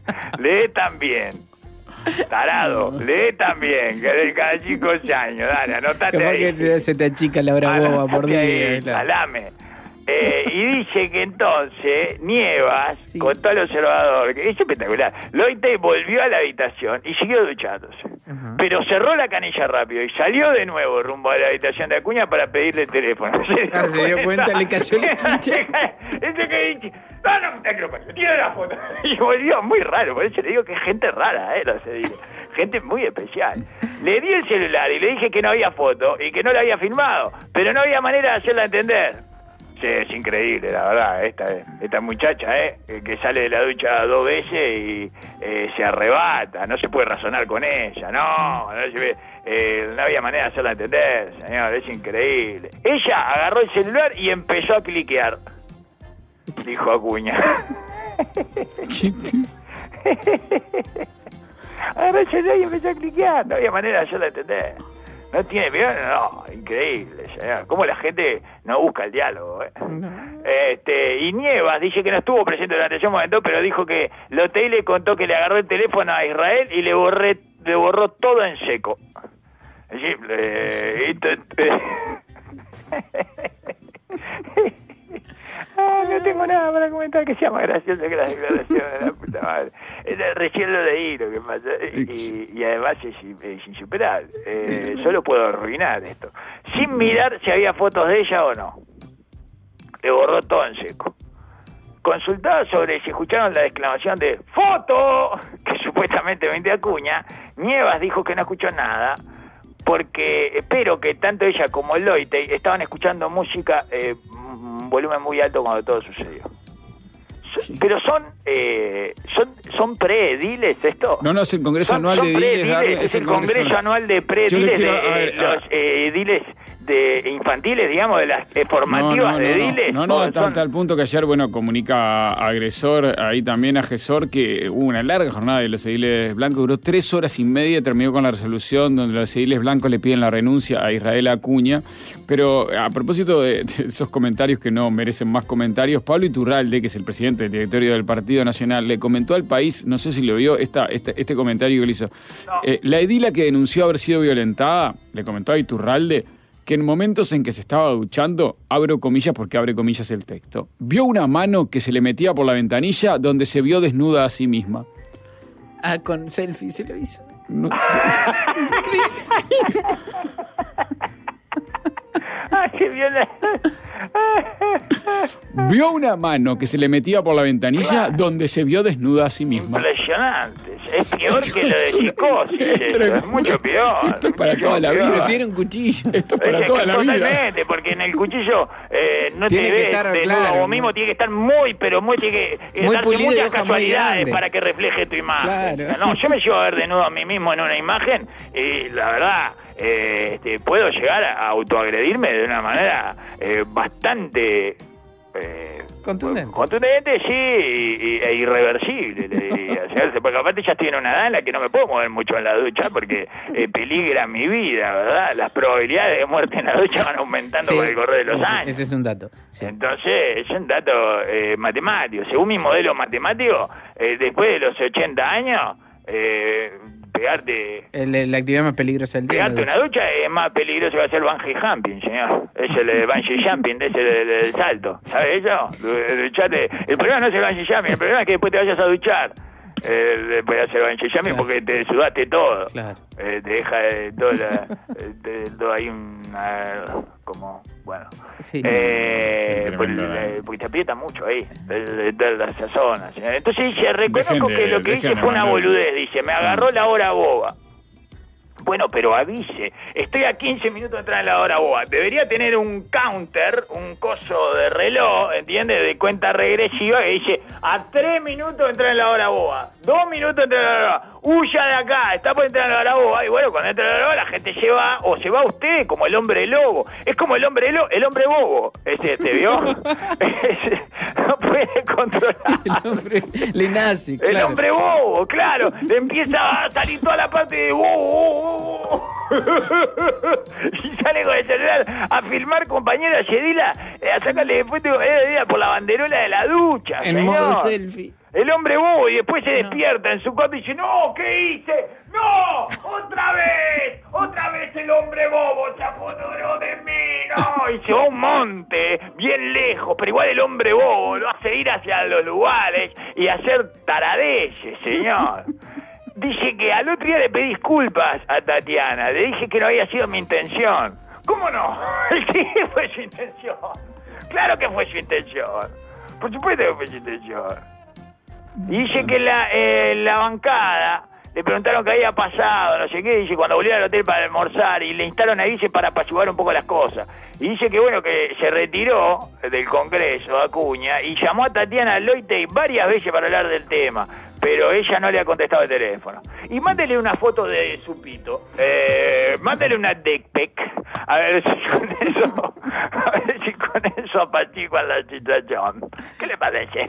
Tarado, lee también, que de cada 5 años, dale, anotate ahí. Que se te achica la hora boba por día. Salame. Y dice que entonces Nievas, contó al observador, que es espectacular, Loite volvió a la habitación y siguió duchándose. Pero cerró la canilla rápido y salió de nuevo rumbo a la habitación de Acuña para pedirle el teléfono. Se dio cuenta, le cayó la ficha. Ese que dice, no, te creo, tiene la foto. Y volvió muy raro, por eso le digo que es gente rara, los ediles. Gente muy especial. Le di el celular y le dije que no había foto y que no la había filmado, pero no había manera de hacerla entender. Sí, es increíble, la verdad, esta muchacha, que sale de la ducha 2 veces y se arrebata, no se puede razonar con ella, no había manera de hacerla entender, señor, es increíble. Ella agarró el celular y empezó a cliquear, dijo Acuña. Agarró el celular y empezó a cliquear, no había manera de hacerla entender. No tiene miedo, no, increíble, señor. Cómo la gente no busca el diálogo, Y Nievas dice que no estuvo presente durante ese momento, pero dijo que Lotte le contó que le agarró el teléfono a Israel y le borró todo en seco. Es decir, no tengo nada para comentar que sea más gracioso que la declaración de la puta madre. Recién lo leí lo que pasa y además es insuperable. Solo puedo arruinar esto. Sin mirar si había fotos de ella o no. Le borró todo en seco. Consultado sobre si escucharon la exclamación de ¡foto! Que supuestamente vende Acuña, Nievas dijo que no escuchó nada porque pero que tanto ella como Loite estaban escuchando música un volumen muy alto cuando todo sucedió. Pero son preediles esto. No, es el Congreso Anual de Ediles. Es el Congreso Anual de preediles los ediles infantiles, digamos, de las formativas de ediles. Hasta el punto que ayer, comunica a Agresor, ahí también a Gesor, que hubo una larga jornada de los ediles blancos, duró 3 horas y media, terminó con la resolución donde los ediles blancos le piden la renuncia a Israel Acuña. Pero a propósito de esos comentarios que no merecen más comentarios, Pablo Iturralde, que es el presidente del directorio del Partido Nacional, le comentó al País, no sé si lo vio, este comentario que le hizo. La edila que denunció haber sido violentada, le comentó a Iturralde, que en momentos en que se estaba duchando, abro comillas porque abre comillas el texto, vio una mano que se le metía por la ventanilla donde se vio desnuda a sí misma. Ah, con selfie se lo hizo. No sé. Es increíble. ¡Ay, qué violento! Vio una mano que se le metía por la ventanilla donde se vio desnuda a sí misma. Impresionante. Es peor que lo de psicosis. Es mucho peor. Esto es para toda la vida. Prefiero un cuchillo. Esto es para toda la vida. Totalmente, porque en el cuchillo no tiene te que ves estar, desnudo claro, vos mismo, tiene que estar muy tiene que muy darse pulido y muchas hoja muy casualidades grande. para que refleje tu imagen. Claro. No, yo me llevo a ver desnudo a mí mismo en una imagen y la verdad puedo llegar a autoagredirme de una manera bastante contundente, sí, e irreversible, le diría. O sea, porque aparte ya estoy en una edad en la que no me puedo mover mucho en la ducha porque peligra mi vida, ¿verdad? Las probabilidades de muerte en la ducha van aumentando con el correr de los años. Ese es un dato. Sí. Entonces, es un dato matemático. Según mi modelo matemático, después de los 80 años, pegarte... La actividad más peligrosa del día. Pegarte una ducha es más peligroso que hacer bungee jumping, señor. Es el bungee jumping, ese del salto. ¿Sabes eso? Duchate. El problema no es el bungee jumping, el problema es que después te vayas a duchar. Después de hacer bungee jumping, claro, porque te sudaste todo. Claro. Te deja todo ahí como... Bueno. Sí. Porque te aprieta mucho ahí, de esa zona. Señor. Entonces dice, reconozco que lo que hice fue una boludez. Dice, me agarró la hora boba. Bueno, pero avise, estoy a 15 minutos de entrar en la hora boba. Debería tener un counter, un coso de reloj, ¿entiendes? De cuenta regresiva que dice, a 3 minutos de entrar en la hora boba, 2 minutos de entrar en la hora boba, huya de acá, está por entrar en la hora boba. Y bueno, cuando entra en la hora boba la gente se va, o se va usted, como el hombre lobo. Es como el hombre bobo, ese, ¿te vio? No puede controlar. El hombre le nace, claro. El hombre bobo, claro. Le empieza a salir toda la parte de bobo. Y sale con el celular a filmar, compañera Yedila, a sacarle después por la banderola de la ducha. En señor. modo selfie. El hombre bobo, y después se despierta en su cuarto y dice, no, ¿qué hice? ¡No! ¡Otra vez el hombre bobo se apoderó de mí! ¡No! Y se va a un monte, bien lejos, pero igual el hombre bobo lo hace ir hacia los lugares y hacer taradeces, señor. Dice que al otro día le pedí disculpas a Tatiana, le dije que no había sido mi intención. ¿Cómo no? Sí, fue su intención. Claro que fue su intención. Por supuesto que fue su intención. Y dice que la bancada le preguntaron qué había pasado, no sé qué, dice cuando volvieron al hotel para almorzar y le instalaron ahí, dice, para apaciguar un poco las cosas. Y dice que bueno, que se retiró del Congreso, Acuña, y llamó a Tatiana Loite varias veces para hablar del tema, pero ella no le ha contestado el teléfono. Y mándele una foto de su pito, mándele una dick pic, a ver si con eso apaciguan la situación. ¿Qué le parece?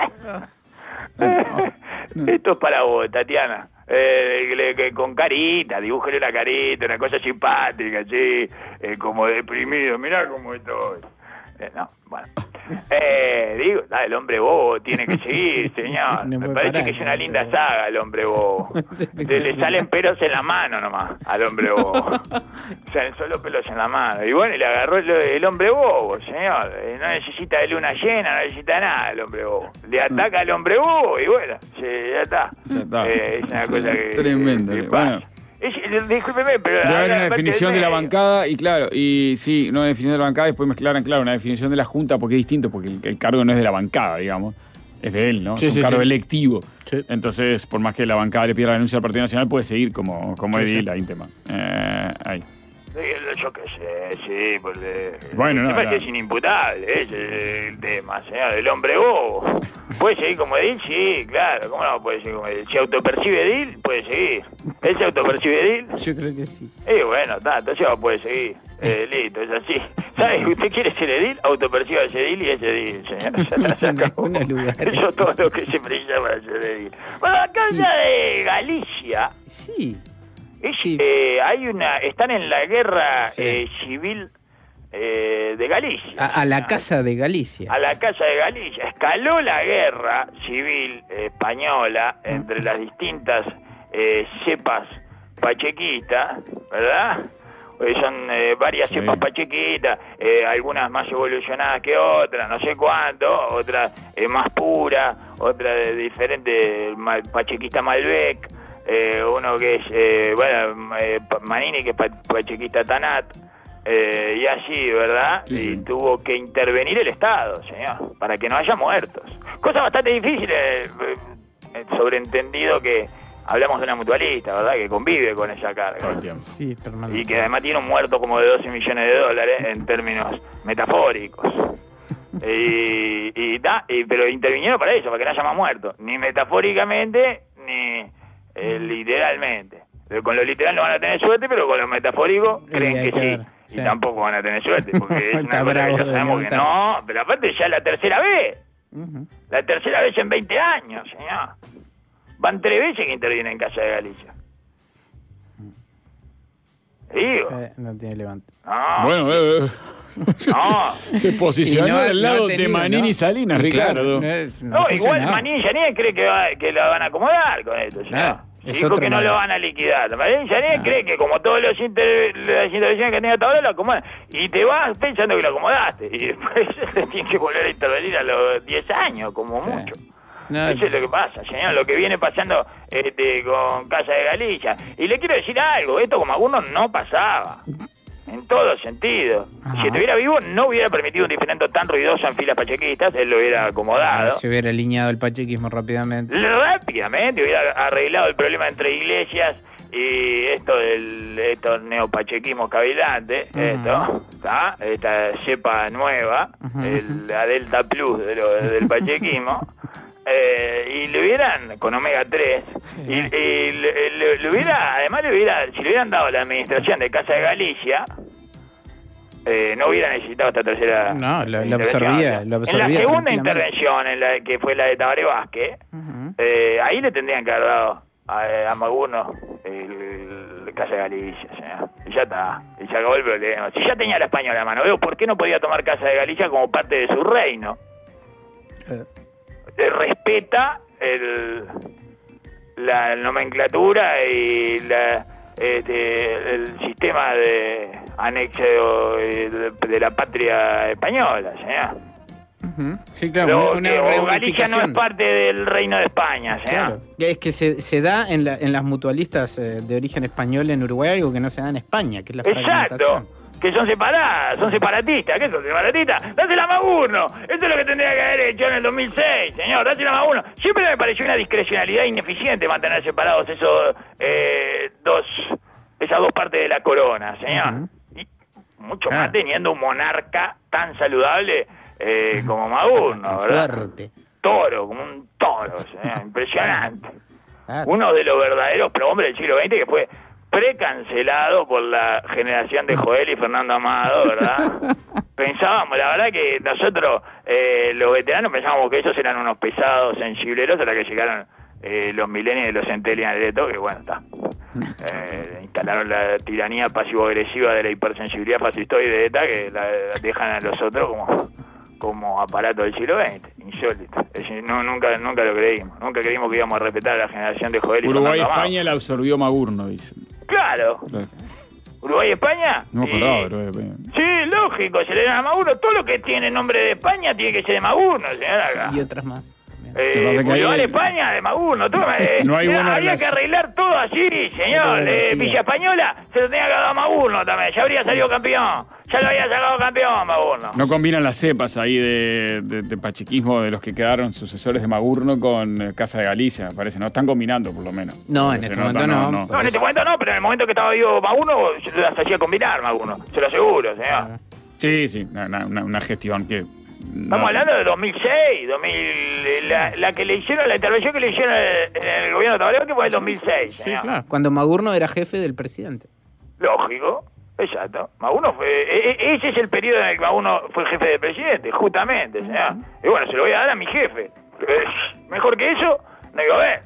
Esto es para vos, Tatiana. Con carita, dibújale una carita, una cosa simpática, así, como deprimido. Mirá cómo estoy. No, bueno. Digo, el hombre bobo tiene que seguir, señor. Sí, no me parece que es una linda saga el hombre bobo. Le salen pelos en la mano nomás al hombre bobo. Salen solo pelos en la mano. Y bueno, le agarró el hombre bobo, señor. No necesita de luna llena, no necesita nada el hombre bobo. Le ataca al hombre bobo y bueno, ya está. Es una cosa que... Tremendo. Bueno. Discúlpeme, pero... Debe haber una definición de la bancada y claro, y sí, una definición de la bancada y después mezclaran, claro, una definición de la Junta porque es distinto, porque el cargo no es de la bancada, digamos, es de él, ¿no? Sí, es un cargo electivo. Sí. Entonces, por más que la bancada le pida la denuncia al Partido Nacional, puede seguir como edil, ahí tema. Ahí. Yo qué sé, sí, porque bueno, el tema es inimputable, ese es el tema, señor, el hombre bobo. ¿Puede seguir como edil? Sí, claro, ¿cómo no puede seguir como edil? Si autopercibe edil, puede seguir. ¿Él se autopercibe edil? Yo creo que sí. Bueno, entonces puede seguir. Listo, es así. ¿Sabe? ¿Usted quiere ser edil? Autoperciba ese edil y es edil, señor. Se acabó. Eso es todo lo que se precisa para ser edil. Bueno, acá habla de Galicia. Sí. Están en la guerra civil de Galicia. A la Casa de Galicia. A la Casa de Galicia. Escaló la guerra civil española entre las distintas cepas pachequistas, ¿verdad? son varias cepas pachequitas, algunas más evolucionadas que otras, no sé cuánto, otras más puras, otra de diferente, pachequista Malbec, uno que es, Manini, que es pachequista Tanat, y así, ¿verdad? Sí. Y tuvo que intervenir el Estado, señor, para que no haya muertos. Cosa bastante difícil, sobreentendido que hablamos de una mutualista, ¿verdad? Que convive con esa carga. Sí, y que además tiene un muerto como de $12 millones en términos metafóricos. Pero intervinieron para eso, para que no haya más muertos. Ni metafóricamente, ni literalmente. Con lo literal no van a tener suerte, pero con lo metafórico creen que sí. Y tampoco van a tener suerte, porque es una cosa que ya sabemos que no. Pero aparte ya es la tercera vez. La tercera vez en 20 años, señor. Van 3 veces que intervienen en Casa de Galicia. Digo. No tiene levante. No. Bueno, no. Se posicionó del lado de Manini y Salinas, Ricardo. No, igual Manini y Salinas cree que la van a acomodar con esto, señor. Dijo que no lo van a liquidar. Manini y Salinas cree que como todas las intervenciones que tenía hasta ahora lo acomodan. Y te vas pensando que lo acomodaste. Y después te tienes que volver a intervenir a los 10 años, como mucho. No, eso es lo que pasa, señor, lo que viene pasando con Casa de Galicia. Y le quiero decir algo, esto con Magurno no pasaba, en todo sentido. Si estuviera vivo no hubiera permitido un diferendo tan ruidoso en filas pachequistas, él lo hubiera acomodado. Se hubiera alineado el pachequismo rápidamente. Hubiera arreglado el problema entre iglesias y estos neopachequismos cavilantes, esta cepa nueva, la Delta Plus del pachequismo. Y le hubieran, con Omega 3, además si le hubieran dado la administración de Casa de Galicia, no hubiera necesitado esta tercera. No, lo absorbía. En la segunda intervención, que fue la de Tabaré Vázquez, ahí le tendrían que haber dado a Magurno el Casa de Galicia, señor. Y ya está, y se acabó el problema. Si ya tenía la Española a mano, veo por qué no podía tomar Casa de Galicia como parte de su reino. Respeta la nomenclatura y el sistema de anexo de la patria española, señor. Sí, claro, Galicia no es parte del Reino de España, señor. Claro. Es que se da en las mutualistas de origen español en Uruguay, algo que no se da en España, que es la fragmentación. Que son separadas, son separatistas. ¿Qué son separatistas? ¡Dásela a Magurno! Eso es lo que tendría que haber hecho en el 2006, señor. ¡Dásela a Magurno! Siempre me pareció una discrecionalidad ineficiente mantener separados esas dos partes de la corona, señor. Y mucho más teniendo un monarca tan saludable como Magurno, ¿verdad? Fuerte. Toro, como un toro, señor. Impresionante. Uno de los verdaderos prohombres del siglo XX que fue precancelado por la generación de Joel y Fernando Amado, ¿verdad? Pensábamos, la verdad que nosotros, los veteranos, pensábamos que esos eran unos pesados sensibleros hasta que llegaron los millennials y los centennials de todo, que bueno, está. Instalaron la tiranía pasivo-agresiva de la hipersensibilidad fascistoide que la dejan a los otros como aparato del siglo XX, insólito. Nunca lo creímos. Nunca creímos que íbamos a respetar a la generación de Joel y Uruguay y España la absorbió Magurno, dicen. Claro. ¿Uruguay y España? No me acordaba de Uruguay y España. Sí, lógico, se le dan a Magurno. Todo lo que tiene nombre de España tiene que ser de Magurno, señora. Y otras más. Uruguay, España, de Magurno. No hay buena habría que arreglar todo así, señor. Villa Española se lo tenía que dar a Magurno también. Ya habría salido campeón. Ya lo había sacado campeón, Magurno. No combinan las cepas ahí de pachequismo de los que quedaron sucesores de Magurno con Casa de Galicia, me parece. No están combinando, por lo menos. No, en este momento no. No, en este momento no, pero en el momento que estaba vivo Magurno, se las hacía combinar, Magurno. Se lo aseguro, señor. Sí, una gestión que... Estamos hablando de 2006, la que le hicieron, la intervención que le hicieron en el gobierno de Tabaré, que fue el 2006. Sí, claro. Cuando Magurno era jefe del presidente. Lógico, exacto. Magurno ese es el periodo en el que Magurno fue jefe del presidente, justamente, señor. Y bueno, se lo voy a dar a mi jefe. Mejor que eso, no iba a ver.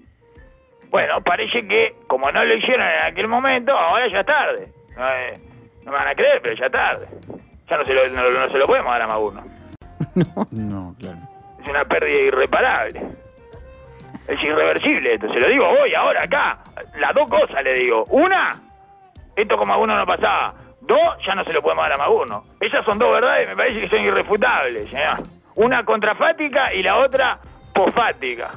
Bueno, parece que, como no lo hicieron en aquel momento, ahora ya es tarde. No me van a creer, pero ya es tarde. Ya no se lo podemos dar a Magurno. No, claro. Es una pérdida irreparable. Es irreversible esto, se lo digo hoy, ahora, acá. Las dos cosas le digo. Una, esto con Magurno no pasaba. 2, ya no se lo podemos dar a Magurno. Esas son 2 verdades, me parece que son irrefutables, señor. Una contrafática y la otra posfática.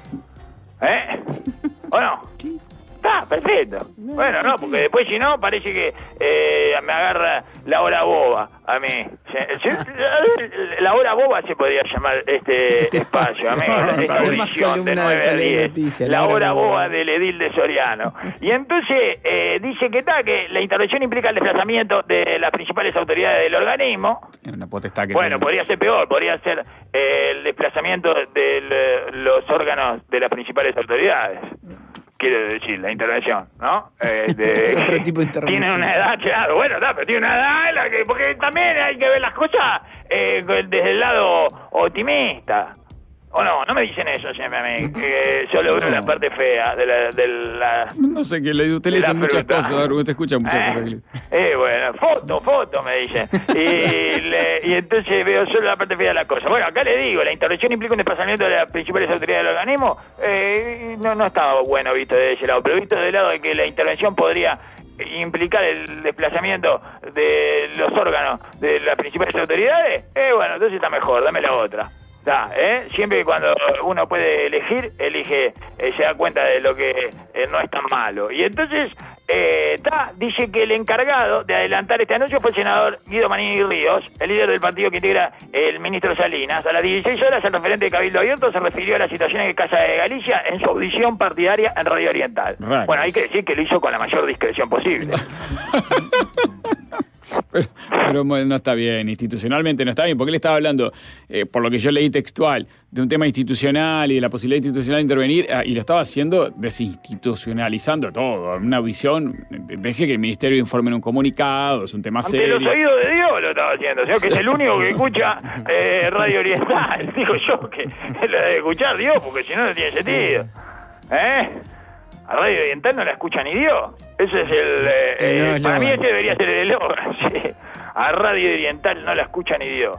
¿O no? Está, perfecto. Bueno, no, porque después si no, parece que me agarra la hora boba a mí. La hora boba se podría llamar este espacio, amigo. Esta audición de 9 a 10. La hora boba del edil de Soriano. Y entonces dice que la intervención implica el desplazamiento de las principales autoridades del organismo. Una potestad que bueno, podría ser peor, podría ser el desplazamiento de los órganos de las principales autoridades. Quiero decir, la intervención, ¿no? Otro tipo de intervención. Tiene una edad, claro, bueno, pero tiene una edad en la que, porque también hay que ver las cosas desde el lado optimista. ¿O no? No me dicen eso siempre a mí, que solo veo la parte fea de la no sé, que usted le dice muchas cosas, usted escucha muchas cosas. Bueno, foto, me dicen. Y entonces veo solo la parte fea de la cosa. Bueno, acá le digo, la intervención implica un desplazamiento de las principales autoridades del organismo. No estaba bueno visto de ese lado, pero visto del lado de que la intervención podría implicar el desplazamiento de los órganos de las principales autoridades, bueno, entonces está mejor, dame la otra. Siempre que cuando uno puede elegir, elige, se da cuenta de lo que no es tan malo. Y entonces, dice que el encargado de adelantar este anuncio fue el senador Guido Manini Ríos, el líder del partido que integra el ministro Salinas. A las 16 horas, el referente de Cabildo Abierto se refirió a la situación en Casa de Galicia en su audición partidaria en Radio Oriental. Right. Bueno, hay que decir que lo hizo con la mayor discreción posible. Pero no está bien, institucionalmente no está bien, porque él estaba hablando, por lo que yo leí textual, de un tema institucional y de la posibilidad institucional de intervenir, y lo estaba haciendo desinstitucionalizando todo, una visión, deje que el ministerio informe en un comunicado, es un tema serio. Ante los oídos de Dios lo estaba haciendo, que es el único que escucha Radio Oriental, digo yo que lo debe escuchar Dios, porque si no, no tiene sentido. A Radio Oriental no la escucha ni Dios. Ese es para mí ese debería ser el eslogan. Sí. A Radio Oriental no la escucha ni Dios.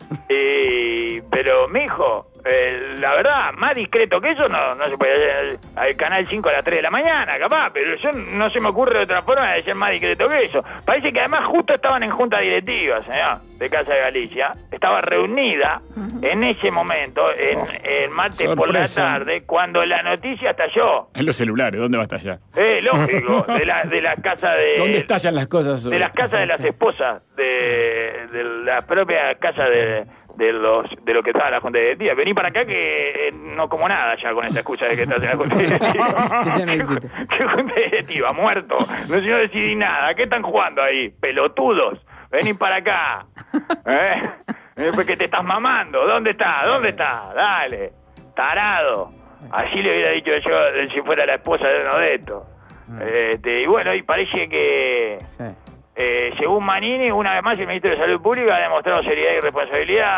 Pero, mijo, la verdad, más discreto que eso no se puede hacer al Canal 5 a las 3 de la mañana, capaz, pero yo no se me ocurre de otra forma de ser más discreto que eso. Parece que además justo estaban en junta directiva, señor, de Casa de Galicia. Estaba reunida en ese momento, el martes por la tarde, cuando la noticia estalló. En los celulares, ¿dónde va a estallar? Lógico, de la casa de... ¿Dónde estallan las cosas? De las casas de las esposas, de la propia casa de lo que estaba en la junta directiva. Vení para acá que no como nada ya con esa excusa de que estás en la junta directiva. ¿Qué junta directiva? Muerto. No decidí nada. ¿Qué están jugando ahí? Pelotudos. Vení para acá. Porque te estás mamando. ¿Dónde está? Dale. Tarado. Así le hubiera dicho yo si fuera la esposa de uno de estos. Y bueno, y parece que... Sí. Según Manini, una vez más el ministro de Salud Pública ha demostrado seriedad y responsabilidad.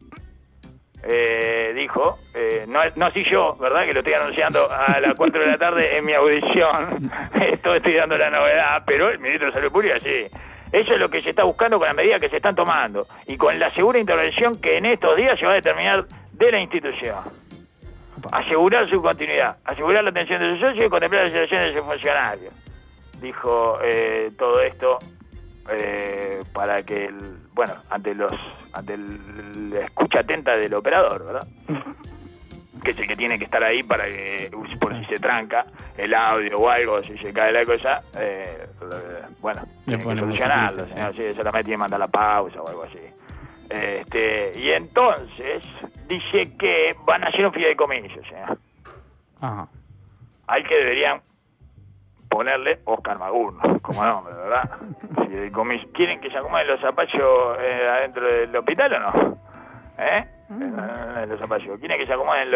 Dijo, no soy yo, ¿verdad? Que lo estoy anunciando a las 4 de la tarde en mi audición. Estoy dando la novedad, pero el ministro de Salud Pública sí. Eso es lo que se está buscando con las medidas que se están tomando y con la segura intervención que en estos días se va a determinar de la institución. Asegurar su continuidad, asegurar la atención de sus socios y contemplar la situación de sus funcionarios. Dijo todo esto para que, ante la escucha atenta del operador, ¿verdad? Que es el que tiene que estar ahí para que, por si se tranca el audio o algo, si se cae la cosa, tiene que solucionarlo, señor, sí, solamente tiene que mandar la pausa o algo así. Y entonces dice que van a hacer un fideicomiso, señor. Ajá. Al que deberían ponerle Oscar Magurno como nombre, ¿verdad? ¿Quieren que se acomoden los zapallos adentro del hospital o no? Los zapallos. ¿Quieren que se acomoden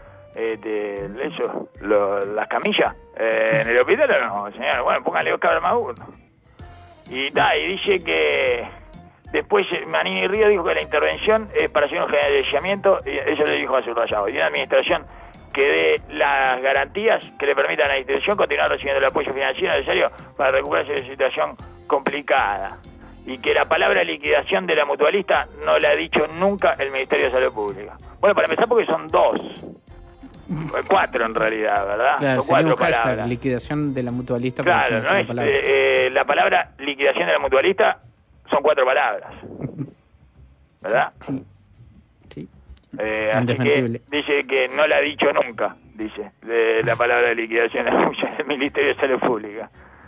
las camillas en el hospital o no, señor? Bueno, pónganle Oscar Magurno. Y dice que después Manini Ríos dijo que la intervención es para hacer un generalizamiento, y eso lo dijo a subrayado, y una administración que dé las garantías que le permitan a la institución continuar recibiendo el apoyo financiero necesario para recuperarse de una situación complicada. Y que la palabra liquidación de la mutualista no la ha dicho nunca el Ministerio de Salud Pública. Bueno, para empezar porque son dos. 4 en realidad, ¿verdad? Claro, son 4 hashtag, palabras. liquidación de la mutualista. Claro, no es la palabra liquidación de la mutualista, son 4 palabras, ¿verdad? Sí. Así que dice que no la ha dicho nunca, dice, la palabra liquidación del Ministerio de Salud Pública.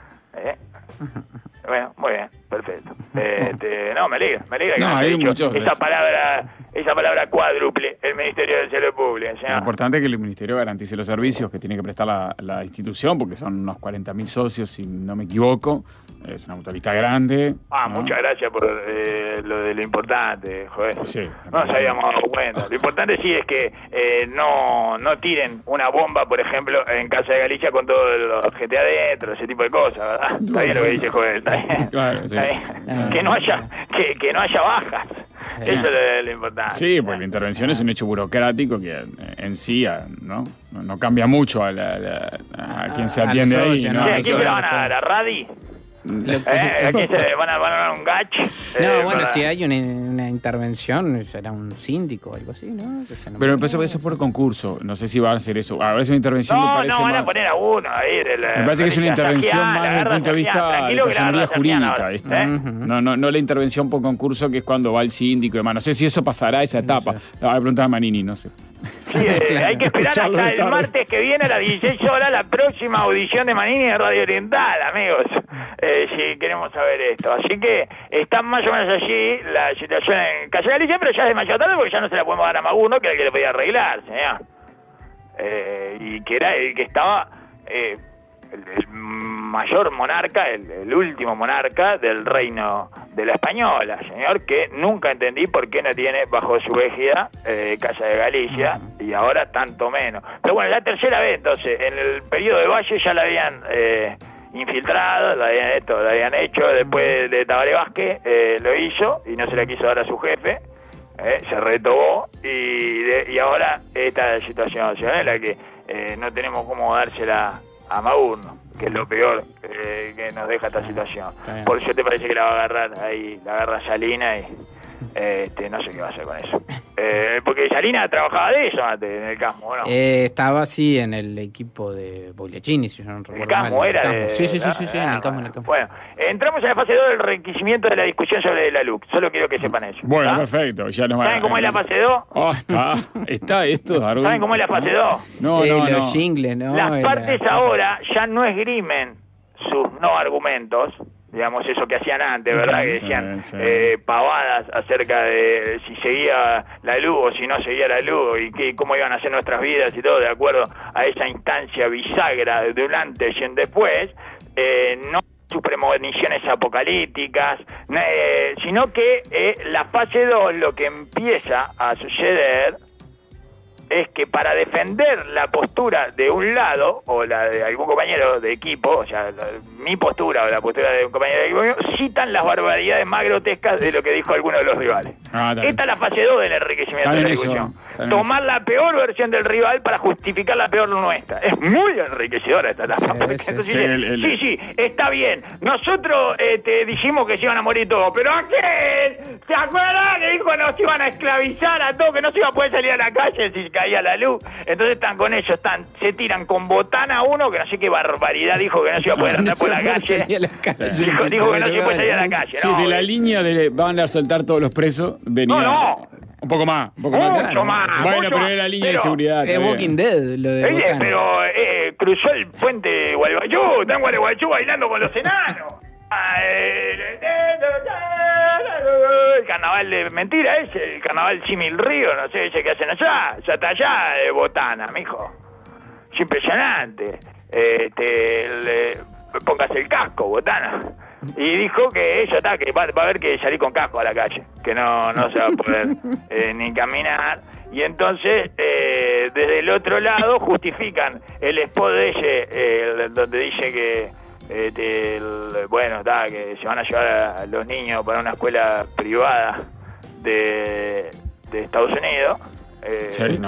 Bueno, muy bien, perfecto. No, me alegra que no haya dicho esa palabra cuádruple, el Ministerio de Salud Pública. Lo importante es que el Ministerio garantice los servicios que tiene que prestar la institución, porque son unos 40.000 socios, si no me equivoco. Es una mutualista grande. ¿no? Muchas gracias por lo de lo importante, joder. Sí, no nos habíamos dado cuenta. Lo importante sí es que no tiren una bomba, por ejemplo, en Casa de Galicia con todos los gente adentro, ese tipo de cosas, ¿verdad? Está bien lo que dice Joder, está bien. Claro, sí. Que no haya bajas. Eso es lo importante. Sí, pues la intervención es un hecho burocrático que en sí no cambia mucho a quien se atiende ahí. ¿No? ¿A quién se van a dar? ¿A Radi? Aquí se van a dar un gach. Bueno, si hay una intervención, será un síndico o algo así, ¿no? Pero eso fue el concurso. No sé si va a hacer eso. A ver, es una intervención. No, van a poner a uno ahí. Me parece que es una intervención más desde el punto de vista de personalidad jurídica. No la intervención por concurso, que es cuando va el síndico y demás. No sé si eso pasará esa etapa. No sé. La voy a preguntar a Manini, no sé. Sí, hay que esperar hasta el martes que viene a las 16 horas la próxima audición de Manini de Radio Oriental, amigos, si queremos saber esto. Así que está más o menos allí la situación en Casa de Galicia, pero ya es demasiado tarde porque ya no se la podemos dar a Maguno, que era el que le podía arreglar, señor. Y que era el que estaba el mayor monarca, el último monarca del reino de la Española, señor, que nunca entendí por qué no tiene bajo su égida Casa de Galicia, y ahora tanto menos. Pero bueno, la tercera vez, entonces, en el periodo de Valle ya la habían infiltrado, la habían hecho, después de Tabaré Vázquez lo hizo y no se la quiso dar a su jefe, se retobó, y ahora esta situación en la que no tenemos cómo dársela a Maurno, que es lo peor que nos deja esta situación. Por eso te parece que la va a agarrar ahí, la agarra Salina y no sé qué va a hacer con eso. Porque Salina trabajaba de eso antes en el Casmo, ¿no? Estaba así en el equipo de Bogliacini, si yo no recuerdo. ¿El Casmo mal. era? Sí, en el Casmo. Bueno, entramos en la fase 2 del requisimiento de la discusión sobre la LUC. Solo quiero que sepan eso. Bueno, ¿está? Perfecto. Ya nos ¿Saben cómo es la fase 2? Está esto, Darwin. ¿Saben cómo es la fase 2? No. Los jingles, ¿no? Las partes ahora ya no esgrimen sus no argumentos, digamos, eso que hacían antes, ¿verdad? Que decían pavadas acerca de si seguía la luz o si no seguía la luz y cómo iban a ser nuestras vidas y todo, de acuerdo a esa instancia bisagra de un antes y un después, no sus premoniciones apocalípticas, sino que la fase 2 lo que empieza a suceder es que para defender la postura de un lado o la de algún compañero de equipo, o sea, mi postura o la postura de un compañero de equipo, citan las barbaridades más grotescas de lo que dijo alguno de los rivales. Esta es la fase 2 del enriquecimiento de la discusión. Tomar la peor versión del rival para justificar la peor nuestra. Es muy enriquecedora esta etapa. Sí, está bien. Nosotros te dijimos que se iban a morir todos, pero aquel, ¿se acuerdan que dijo que nos iban a esclavizar a todos, que no se iba a poder salir a la calle si caía la luz? Entonces están con ellos, se tiran con botana a uno, que no sé qué barbaridad dijo que no se iba a poder andar por la calle. Dijo que no se puede salir a la calle. Sí, de la línea de van a soltar todos los presos, venía... No. Un poco más. Mucho más. Bueno, pero era la línea de seguridad. Es Walking Dead, lo de Botana. Pero cruzó el puente de Gualeguaychú, está en Gualeguaychú bailando con los enanos. El carnaval de mentira ese, el carnaval Simil Río, no sé ese que hacen allá, ya está allá de Botana, mijo. Es impresionante. Póngase el casco, Botana. Y dijo que ella está, que va a haber que salir con casco a la calle, que no se va a poder ni caminar. Y entonces, desde el otro lado, justifican el spot de ese, donde dice que que se van a llevar a los niños para una escuela privada de Estados Unidos, Sí, no.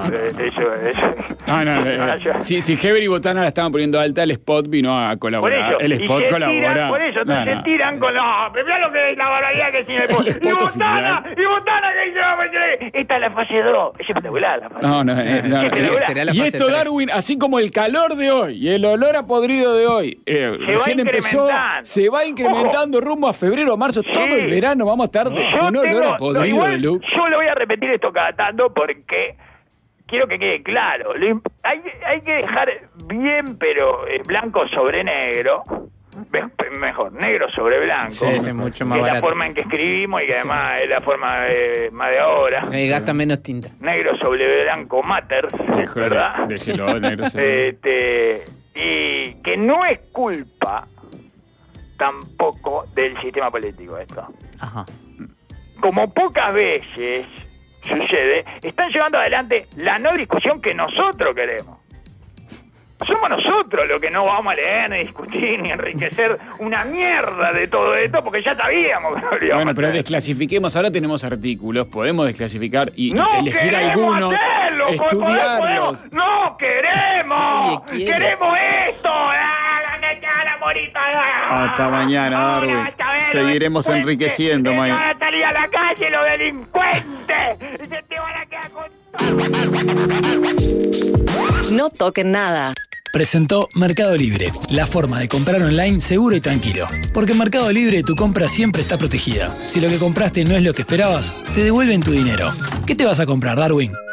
Si Heber y Botana la estaban poniendo alta, el spot vino a colaborar. Por eso, el spot colabora. Por eso, se tiran con mirá lo que es la barbaridad que tiene el spot. Y Botana que dice, esta es la fase 2. Es espectacular la fase 2. No. Será la Y fase esto, 3. Darwin, así como el calor de hoy y el olor a podrido de hoy, recién empezó, se va incrementando rumbo a febrero, a marzo, todo el verano vamos a estar con olor a podrido de luz. Yo le voy a repetir esto cada tanto porque quiero que quede claro. Hay que dejar bien, pero blanco sobre negro. Mejor, negro sobre blanco. Sí, es mucho más que barato. es la forma en que escribimos y que además es la forma más de ahora. Gasta menos tinta. Negro sobre blanco matter, ¿verdad? Déjelo, negro sobre y que no es culpa tampoco del sistema político esto. Ajá. Como pocas veces sucede, están llevando adelante la no discusión que nosotros queremos. Somos nosotros los que no vamos a leer, ni discutir, ni enriquecer una mierda de todo esto, porque ya sabíamos que no lo íbamos Bueno, a pero hacer. desclasifiquemos. Ahora tenemos artículos, podemos desclasificar y ¡No elegir queremos algunos, hacerlo! estudiarlos. ¡No queremos! Nadie quiere. ¡Queremos esto! La morita! Hasta mañana, Darwin. Seguiremos enriqueciendo, Mike. Mike. Van a salir a la calle los delincuentes. Y se te van a quedar con todo. No toquen nada. Presentó Mercado Libre, la forma de comprar online seguro y tranquilo. Porque en Mercado Libre tu compra siempre está protegida. Si lo que compraste no es lo que esperabas, te devuelven tu dinero. ¿Qué te vas a comprar, Darwin?